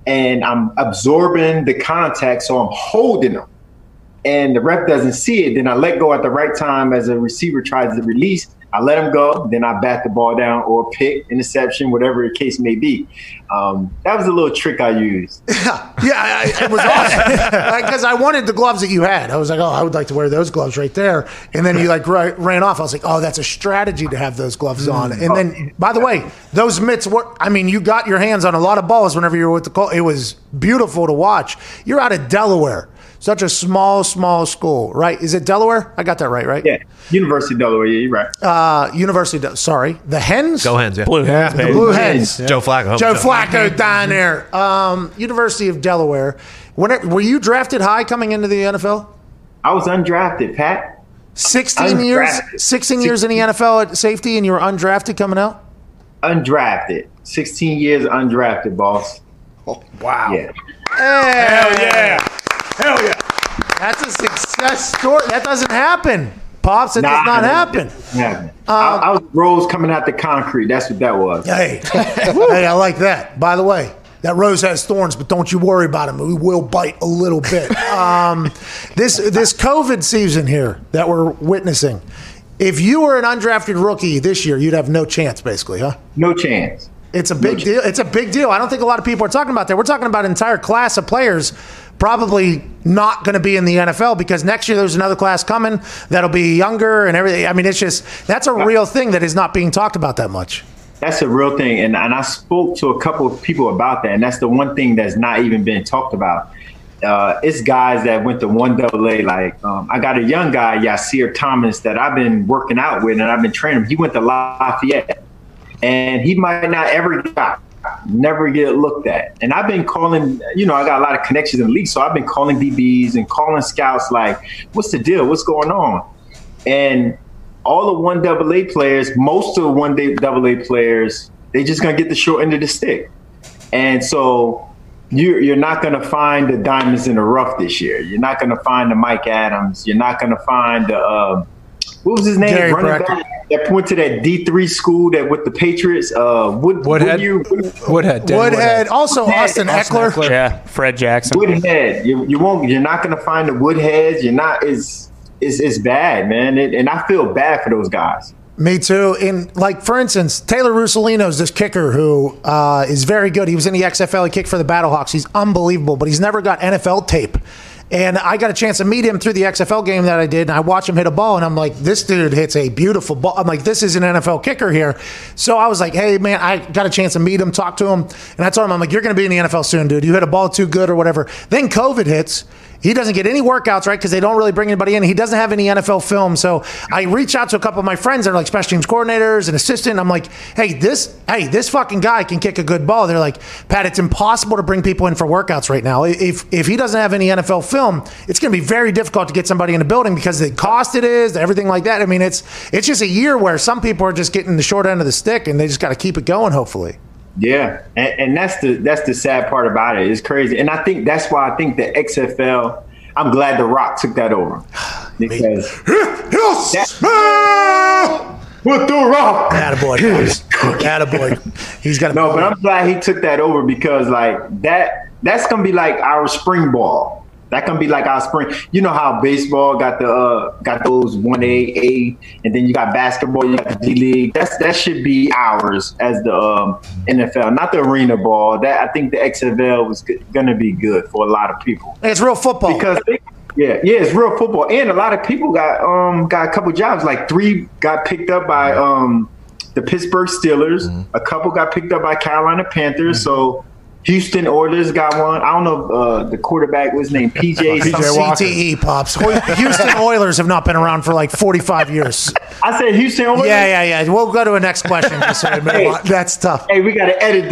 and I'm absorbing the contact, so I'm holding them. And the ref doesn't see it. Then I let go at the right time as a receiver tries to release. I let him go. Then I bat the ball down or pick, interception, whatever the case may be. Um, that was a little trick I used.
Yeah, yeah, I, it was awesome because I wanted the gloves that you had. I was like, oh, I would like to wear those gloves right there. And then you like ra- ran off. I was like, oh, that's a strategy to have those gloves on. And then, by the way, those mitts were. I mean, you got your hands on a lot of balls whenever you were with the Colts. It was beautiful to watch. You're out of Delaware. Such a small, small school, right? Is it Delaware? I got that right, right?
Yeah, University of Delaware. Yeah, you're right.
Uh, University. Of, sorry, the Hens.
Go Hens, yeah.
Blue Hens,
The
baby.
Blue Hens.
Joe Flacco.
Joe Flacco down there. Um, University of Delaware. When it, were you drafted high coming into the N F L?
I was undrafted, Pat.
Sixteen years.
Undrafted.
Sixteen years in the N F L at safety, and you were undrafted coming out.
Undrafted. Sixteen years undrafted, boss.
Oh, wow.
Yeah.
Hey,
Hell yeah. Hell yeah.
that's a success story. That doesn't happen, Pops. It
Nah,
does not
that-
happen.
that happened. I, I was rose coming out the concrete. That's what that was.
Hey, hey, I like that. By the way, that rose has thorns, but don't you worry about them. We will bite a little bit. Um, this this COVID season here that we're witnessing, if you were an undrafted rookie this year, you'd have no chance, basically, huh?
No chance.
It's a big deal. It's a big deal. I don't think a lot of people are talking about that. We're talking about an entire class of players probably not going to be in the N F L because next year there's another class coming that'll be younger and everything. I mean, it's just that's a real thing that is not being talked about that much.
That's a real thing. And, and I spoke to a couple of people about that. And that's the one thing that's not even been talked about. Uh, it's guys that went to one double A. Like um, I got a young guy, Yasir Thomas, that I've been working out with and I've been training him. He went to Lafayette. And he might not ever get, never get looked at. And I've been calling, you know, I got a lot of connections in the league, so I've been calling D Bs and calling scouts like, what's the deal? What's going on? And all the one double A players, most of the one double A players, they just gonna get the short end of the stick. And so you're, you're not gonna find the diamonds in the rough this year. You're not gonna find the Mike Adams. You're not gonna find the, uh, what was his name?
Gary
Running
Brackett.
back that went to that D three school that with the Patriots. Uh, Wood,
Woodhead.
Woodhead.
Woodhead. Dan
Woodhead, also
Woodhead.
Austin Eckler.
Yeah, Fred Jackson.
Woodhead. You, you won't. You're not going to find the Woodheads. You're not. It's it's, it's bad, man. It, and I feel bad for those guys.
Me too. And like, for instance, Taylor Russolino's this kicker who uh, is very good. He was in the X F L. He kicked for the Battlehawks. He's unbelievable, but he's never got N F L tape. And I got a chance to meet him through the X F L game that I did, and I watched him hit a ball, and I'm like, this dude hits a beautiful ball. I'm like, this is an N F L kicker here. So I was like, hey, man, I got a chance to meet him, talk to him, and I told him, I'm like, you're going to be in the N F L soon, dude. You hit a ball too good or whatever. Then COVID hits. He doesn't get any workouts, right, because they don't really bring anybody in. He doesn't have any N F L film. So I reach out to a couple of my friends that are like special teams coordinators and assistant. I'm like, hey, this hey, this fucking guy can kick a good ball. They're like, Pat, it's impossible to bring people in for workouts right now. If if he doesn't have any N F L film, it's going to be very difficult to get somebody in the building because the cost it is, everything like that. I mean, it's it's just a year where some people are just getting the short end of the stick, and they just got to keep it going, hopefully.
Yeah, and, and that's the that's the sad part about it. It's crazy, and I think that's why I think the X F L. I'm glad The Rock took that over because that, with The Rock,
attaboy, attaboy. He's got
no, but I'm glad he took that over because like that that's gonna be like our spring ball. That can be like our spring. You know how baseball got the uh, got those one A, A, and then you got basketball, you got the G League. That's that should be ours as the um, N F L, not the arena ball. That I think the X F L was going to be good for a lot of people.
It's real football
because they, yeah, yeah, it's real football, and a lot of people got um got a couple jobs. Like three got picked up by um the Pittsburgh Steelers. Mm-hmm. A couple got picked up by Carolina Panthers. Mm-hmm. So. Houston Oilers got one. I don't know uh, the quarterback was named P J.
P J C T E, Pops. Houston Oilers have not been around for like forty-five years.
I said Houston Oilers?
Yeah, yeah, yeah. We'll go to a next question. So hey, that's tough.
Hey, we got to edit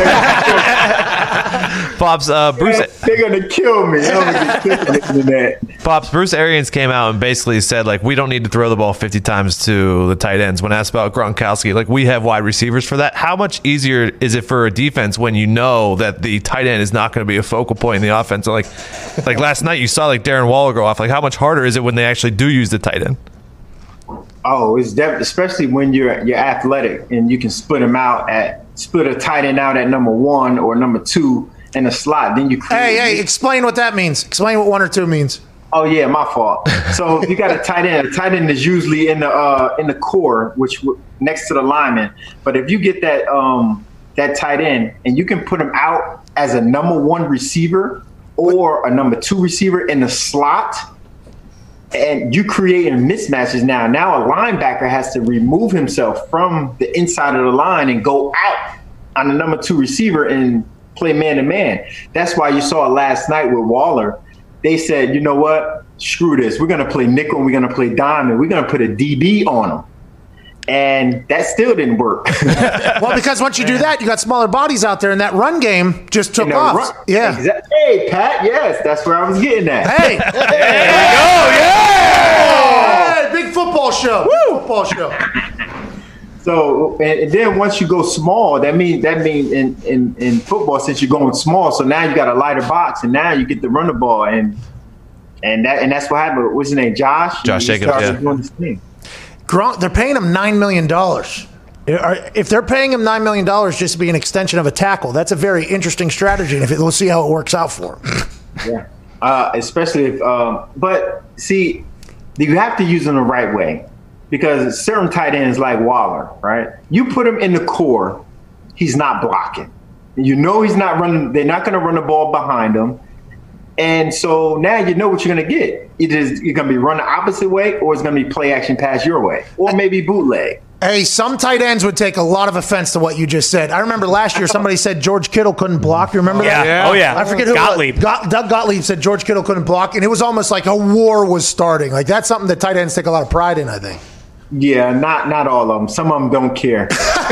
that.
Pops, uh, Bruce.
They're going to kill me. That.
Pops, Bruce Arians came out and basically said, like, we don't need to throw the ball fifty times to the tight ends. When asked about Gronkowski, like, we have wide receivers for that. How much easier is it for a defense when you know that the tight end is not going to be a focal point in the offense? So like, like last night you saw like Darren Waller go off. Like, how much harder is it when they actually do use the tight end?
Oh, it's definitely, especially when you're you're athletic and you can split them out at split a tight end out at number one or number two, in a slot. Then you create.
Hey, hey, explain what that means. Explain what one or two means.
Oh yeah, my fault. So you got a tight end. A tight end is usually in the uh, in the core, which w- next to the lineman. But if you get that um, that tight end and you can put him out as a number one receiver or a number two receiver in the slot, and you creating mismatches now. Now a linebacker has to remove himself from the inside of the line and go out on the number two receiver and play man to man. That's why you saw it last night with Waller. They said, you know what? Screw this. We're going to play nickel and we're going to play diamond. We're going to put a D B on them. And that still didn't work.
Well, because once you do that, you got smaller bodies out there, and that run game just took off.
Run,
yeah.
Exactly. Hey, Pat, yes, that's where I was getting at.
Hey. There we go. Yeah. Hey, big football show. Woo. Football show.
So, and then once you go small, that means that means in, in, in football, since you're going small, so now you got a lighter box, and now you get to run the ball, and and that and that's what happened. What's his name? Josh.
Josh
he
Jacobs. Yeah.
doing his thing.
Gronk, they're paying him nine million dollars. If they're paying him nine million dollars just to be an extension of a tackle, that's a very interesting strategy, and if it, we'll see how it works out for him.
Yeah, uh, especially if, um, but see, you have to use them the right way. Because certain tight ends like Waller, right? You put him in the core, he's not blocking. You know he's not running. They're not going to run the ball behind him. And so now you know what you're going to get. Either you're going to be run the opposite way or it's going to be play action pass your way or maybe bootleg.
Hey, some tight ends would take a lot of offense to what you just said. I remember last year somebody said George Kittle couldn't block. You remember
yeah.
that?
Yeah. Oh, yeah.
I forget who
Gottlieb.
it was. Got, Doug Gottlieb said George Kittle couldn't block, and it was almost like a war was starting. Like, that's something that tight ends take a lot of pride in, I think.
Yeah, not not all of them. Some of them don't care.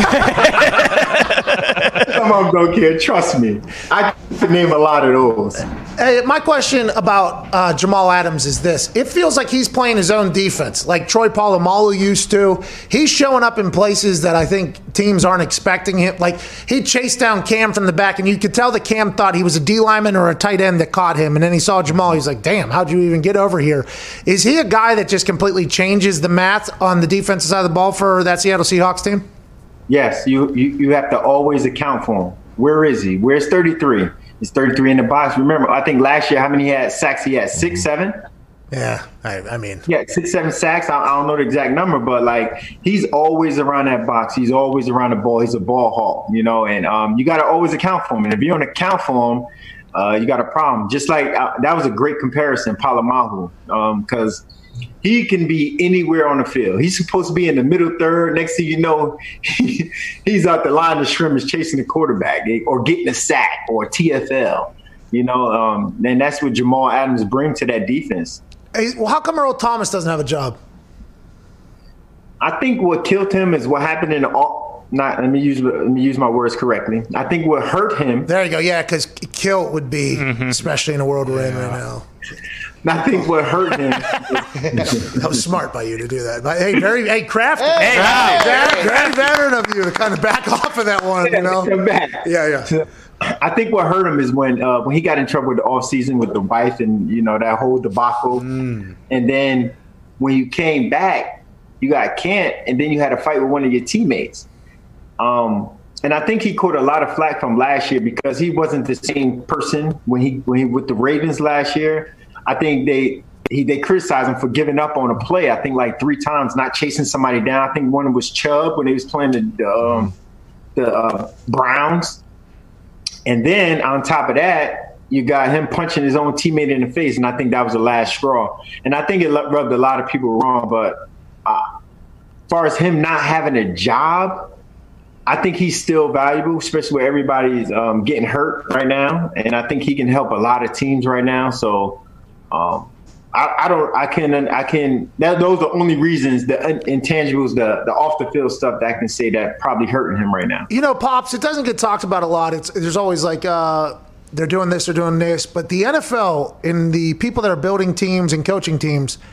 Some of them don't care. Trust me. I could name a lot of those.
Hey, my question about uh, Jamal Adams is this. It feels like he's playing his own defense, like Troy Polamalu used to. He's showing up in places that I think teams aren't expecting him. Like, he chased down Cam from the back, and you could tell that Cam thought he was a D lineman or a tight end that caught him. And then he saw Jamal. He's like, damn, how'd you even get over here? Is he a guy that just completely changes the math on the defensive side of the ball for that Seattle Seahawks team?
Yes, you, you, you have to always account for him. Where is he? Where's thirty-three? He's thirty-three in the box. Remember, I think last year, how many he had sacks? He had six, seven?
Yeah, I, I mean.
Yeah, six, seven sacks. I, I don't know the exact number, but, like, he's always around that box. He's always around the ball. He's a ball hawk, you know, and um, you got to always account for him. And if you don't account for him, uh, you got a problem. Just like uh, that was a great comparison, Polamalu, because um, he can be anywhere on the field. He's supposed to be in the middle third. Next thing you know, he, he's out the line of scrimmage chasing the quarterback or getting a sack or a T F L. You know, um, and that's what Jamal Adams brings to that defense.
Hey, well, how come Earl Thomas doesn't have a job?
I think what killed him is what happened in all. Not let me use let me use my words correctly. I think what hurt him.
There you go. Yeah, because kill would be, mm-hmm. especially in the world we're yeah. in right now.
I think what hurt him.
That was smart by you to do that. But, hey, very hey crafty.
Hey, wow.
very, very veteran of you to kind of back off of that one. You know.
Come back.
Yeah, yeah.
I think what hurt him is when uh, when he got in trouble with the offseason with the wife and you know that whole debacle, mm. and then when you came back, you got Kent, and then you had a fight with one of your teammates. Um, and I think he caught a lot of flack from last year because he wasn't the same person when he when he with the Ravens last year. I think they he they criticized him for giving up on a play. I think like three times, not chasing somebody down. I think one was Chubb when he was playing the the, um, the uh, Browns. And then on top of that, you got him punching his own teammate in the face, and I think that was the last straw. And I think it rubbed a lot of people wrong. But uh, as far as him not having a job, I think he's still valuable, especially where everybody's um, getting hurt right now. And I think he can help a lot of teams right now. So um, I, I don't, I can, I can. That, those are the only reasons, the intangibles, the the off the field stuff that I can say that probably hurting him right now.
You know, Pops, it doesn't get talked about a lot. It's there's always like uh, they're doing this, they're doing this, but the N F L and the people that are building teams and coaching teams,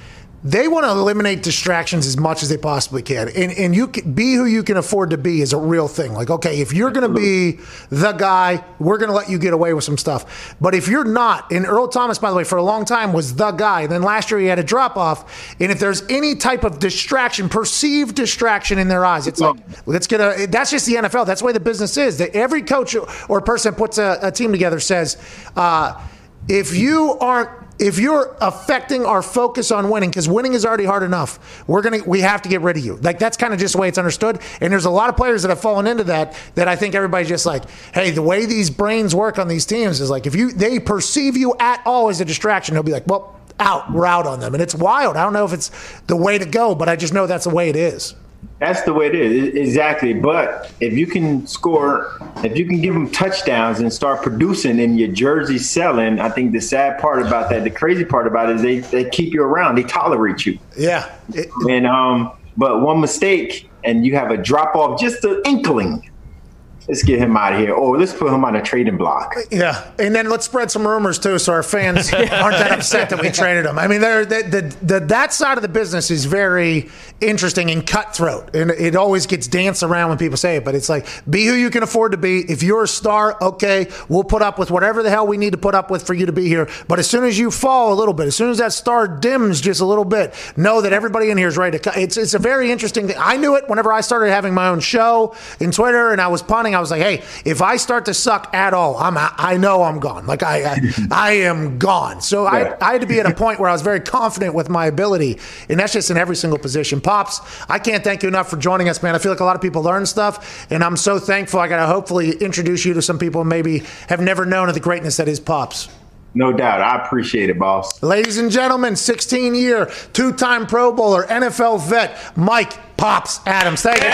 they want to eliminate distractions as much as they possibly can. And and you can be who you can afford to be is a real thing. Like, okay, if you're going to be the guy, we're going to let you get away with some stuff. But if you're not, and Earl Thomas, by the way, for a long time was the guy. Then last year he had a drop off. And if there's any type of distraction, perceived distraction in their eyes, it's like, let's get a, that's just the N F L. That's the way the business is. That every coach or person puts a, a team together says, uh, if you aren't, if you're affecting our focus on winning, because winning is already hard enough, we're gonna we have to get rid of you. Like, that's kind of just the way it's understood. And there's a lot of players that have fallen into that. That I think everybody's just like, hey, the way these brains work on these teams is like, if you they perceive you at all as a distraction, they'll be like, well, out, we're out on them, and it's wild. I don't know if it's the way to go, but I just know that's the way it is.
That's the way it is, exactly. But if you can score, if you can give them touchdowns and start producing and your jersey selling, I think the sad part about that, the crazy part about it is they, they keep you around. They tolerate you.
Yeah. It,
and um, but one mistake and you have a drop off, just an inkling. Let's get him out of here. Or let's put him on a trading block.
Yeah, and then let's spread some rumors too, so our fans aren't that upset that we traded him. I mean, they're, the, the, the, that side of the business is very interesting and cutthroat, and it always gets danced around when people say it. But it's like, be who you can afford to be. If you're a star, okay, we'll put up with whatever the hell we need to put up with for you to be here. But as soon as you fall a little bit, as soon as that star dims just a little bit, know that everybody in here is ready to cut. It's it's a very interesting thing. I knew it whenever I started having my own show in Twitter, and I was punting. I was like, hey, if I start to suck at all, I'm I know I'm gone. Like I I, I am gone. So I, I had to be at a point where I was very confident with my ability, and that's just in every single position. Pops, I can't thank you enough for joining us, man. I feel like a lot of people learn stuff, and I'm so thankful. I got to hopefully introduce you to some people who maybe have never known of the greatness that is Pops.
No doubt. I appreciate it, boss.
Ladies and gentlemen, sixteen-year, two-time Pro Bowler, N F L vet, Mike Pops Adams. Thank you,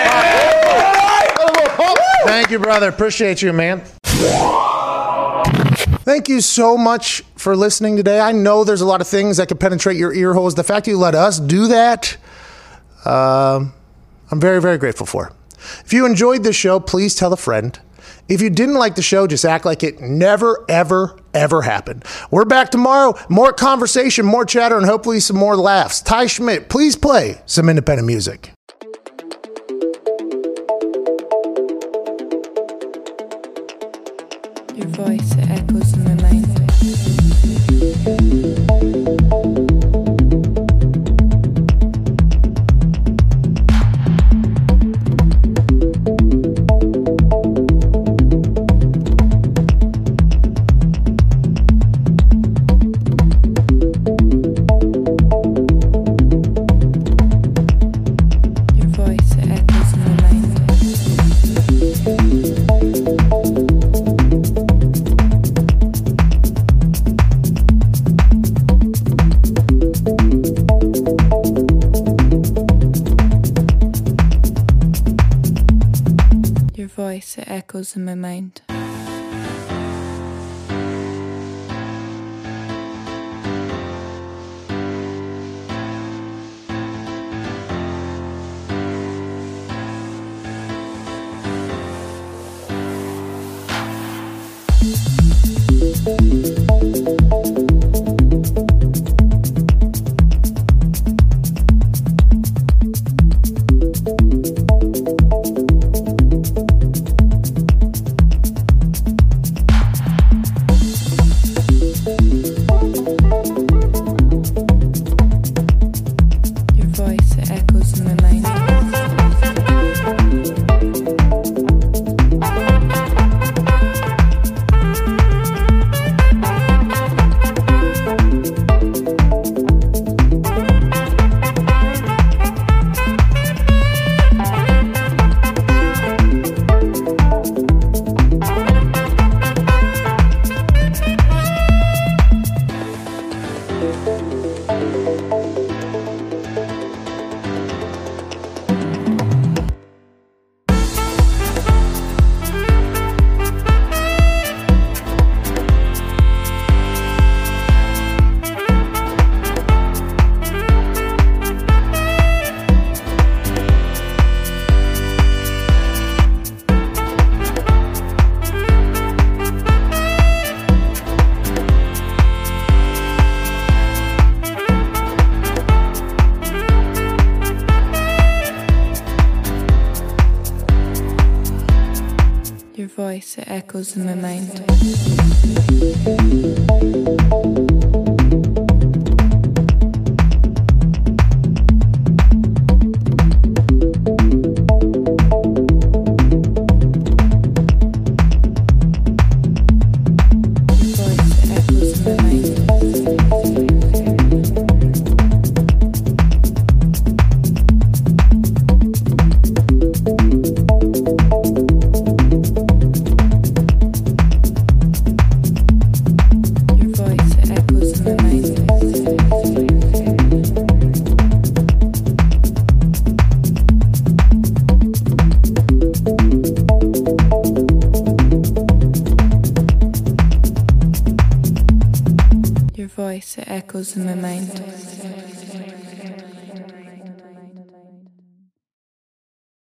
Pops. Thank you, brother. Appreciate you, man. Thank you so much for listening today. I know there's a lot of things that could penetrate your ear holes. The fact you let us do that, uh, I'm very, very grateful for. If you enjoyed this show, please tell a friend. If you didn't like the show, just act like it never, ever, ever happened. We're back tomorrow. More conversation, more chatter, and hopefully some more laughs. Ty Schmidt, please play some independent music.
Your voice, it echoes in my mind. It echoes in my mind. Your voice, it echoes in my mind. Your voice, it echoes in my mind.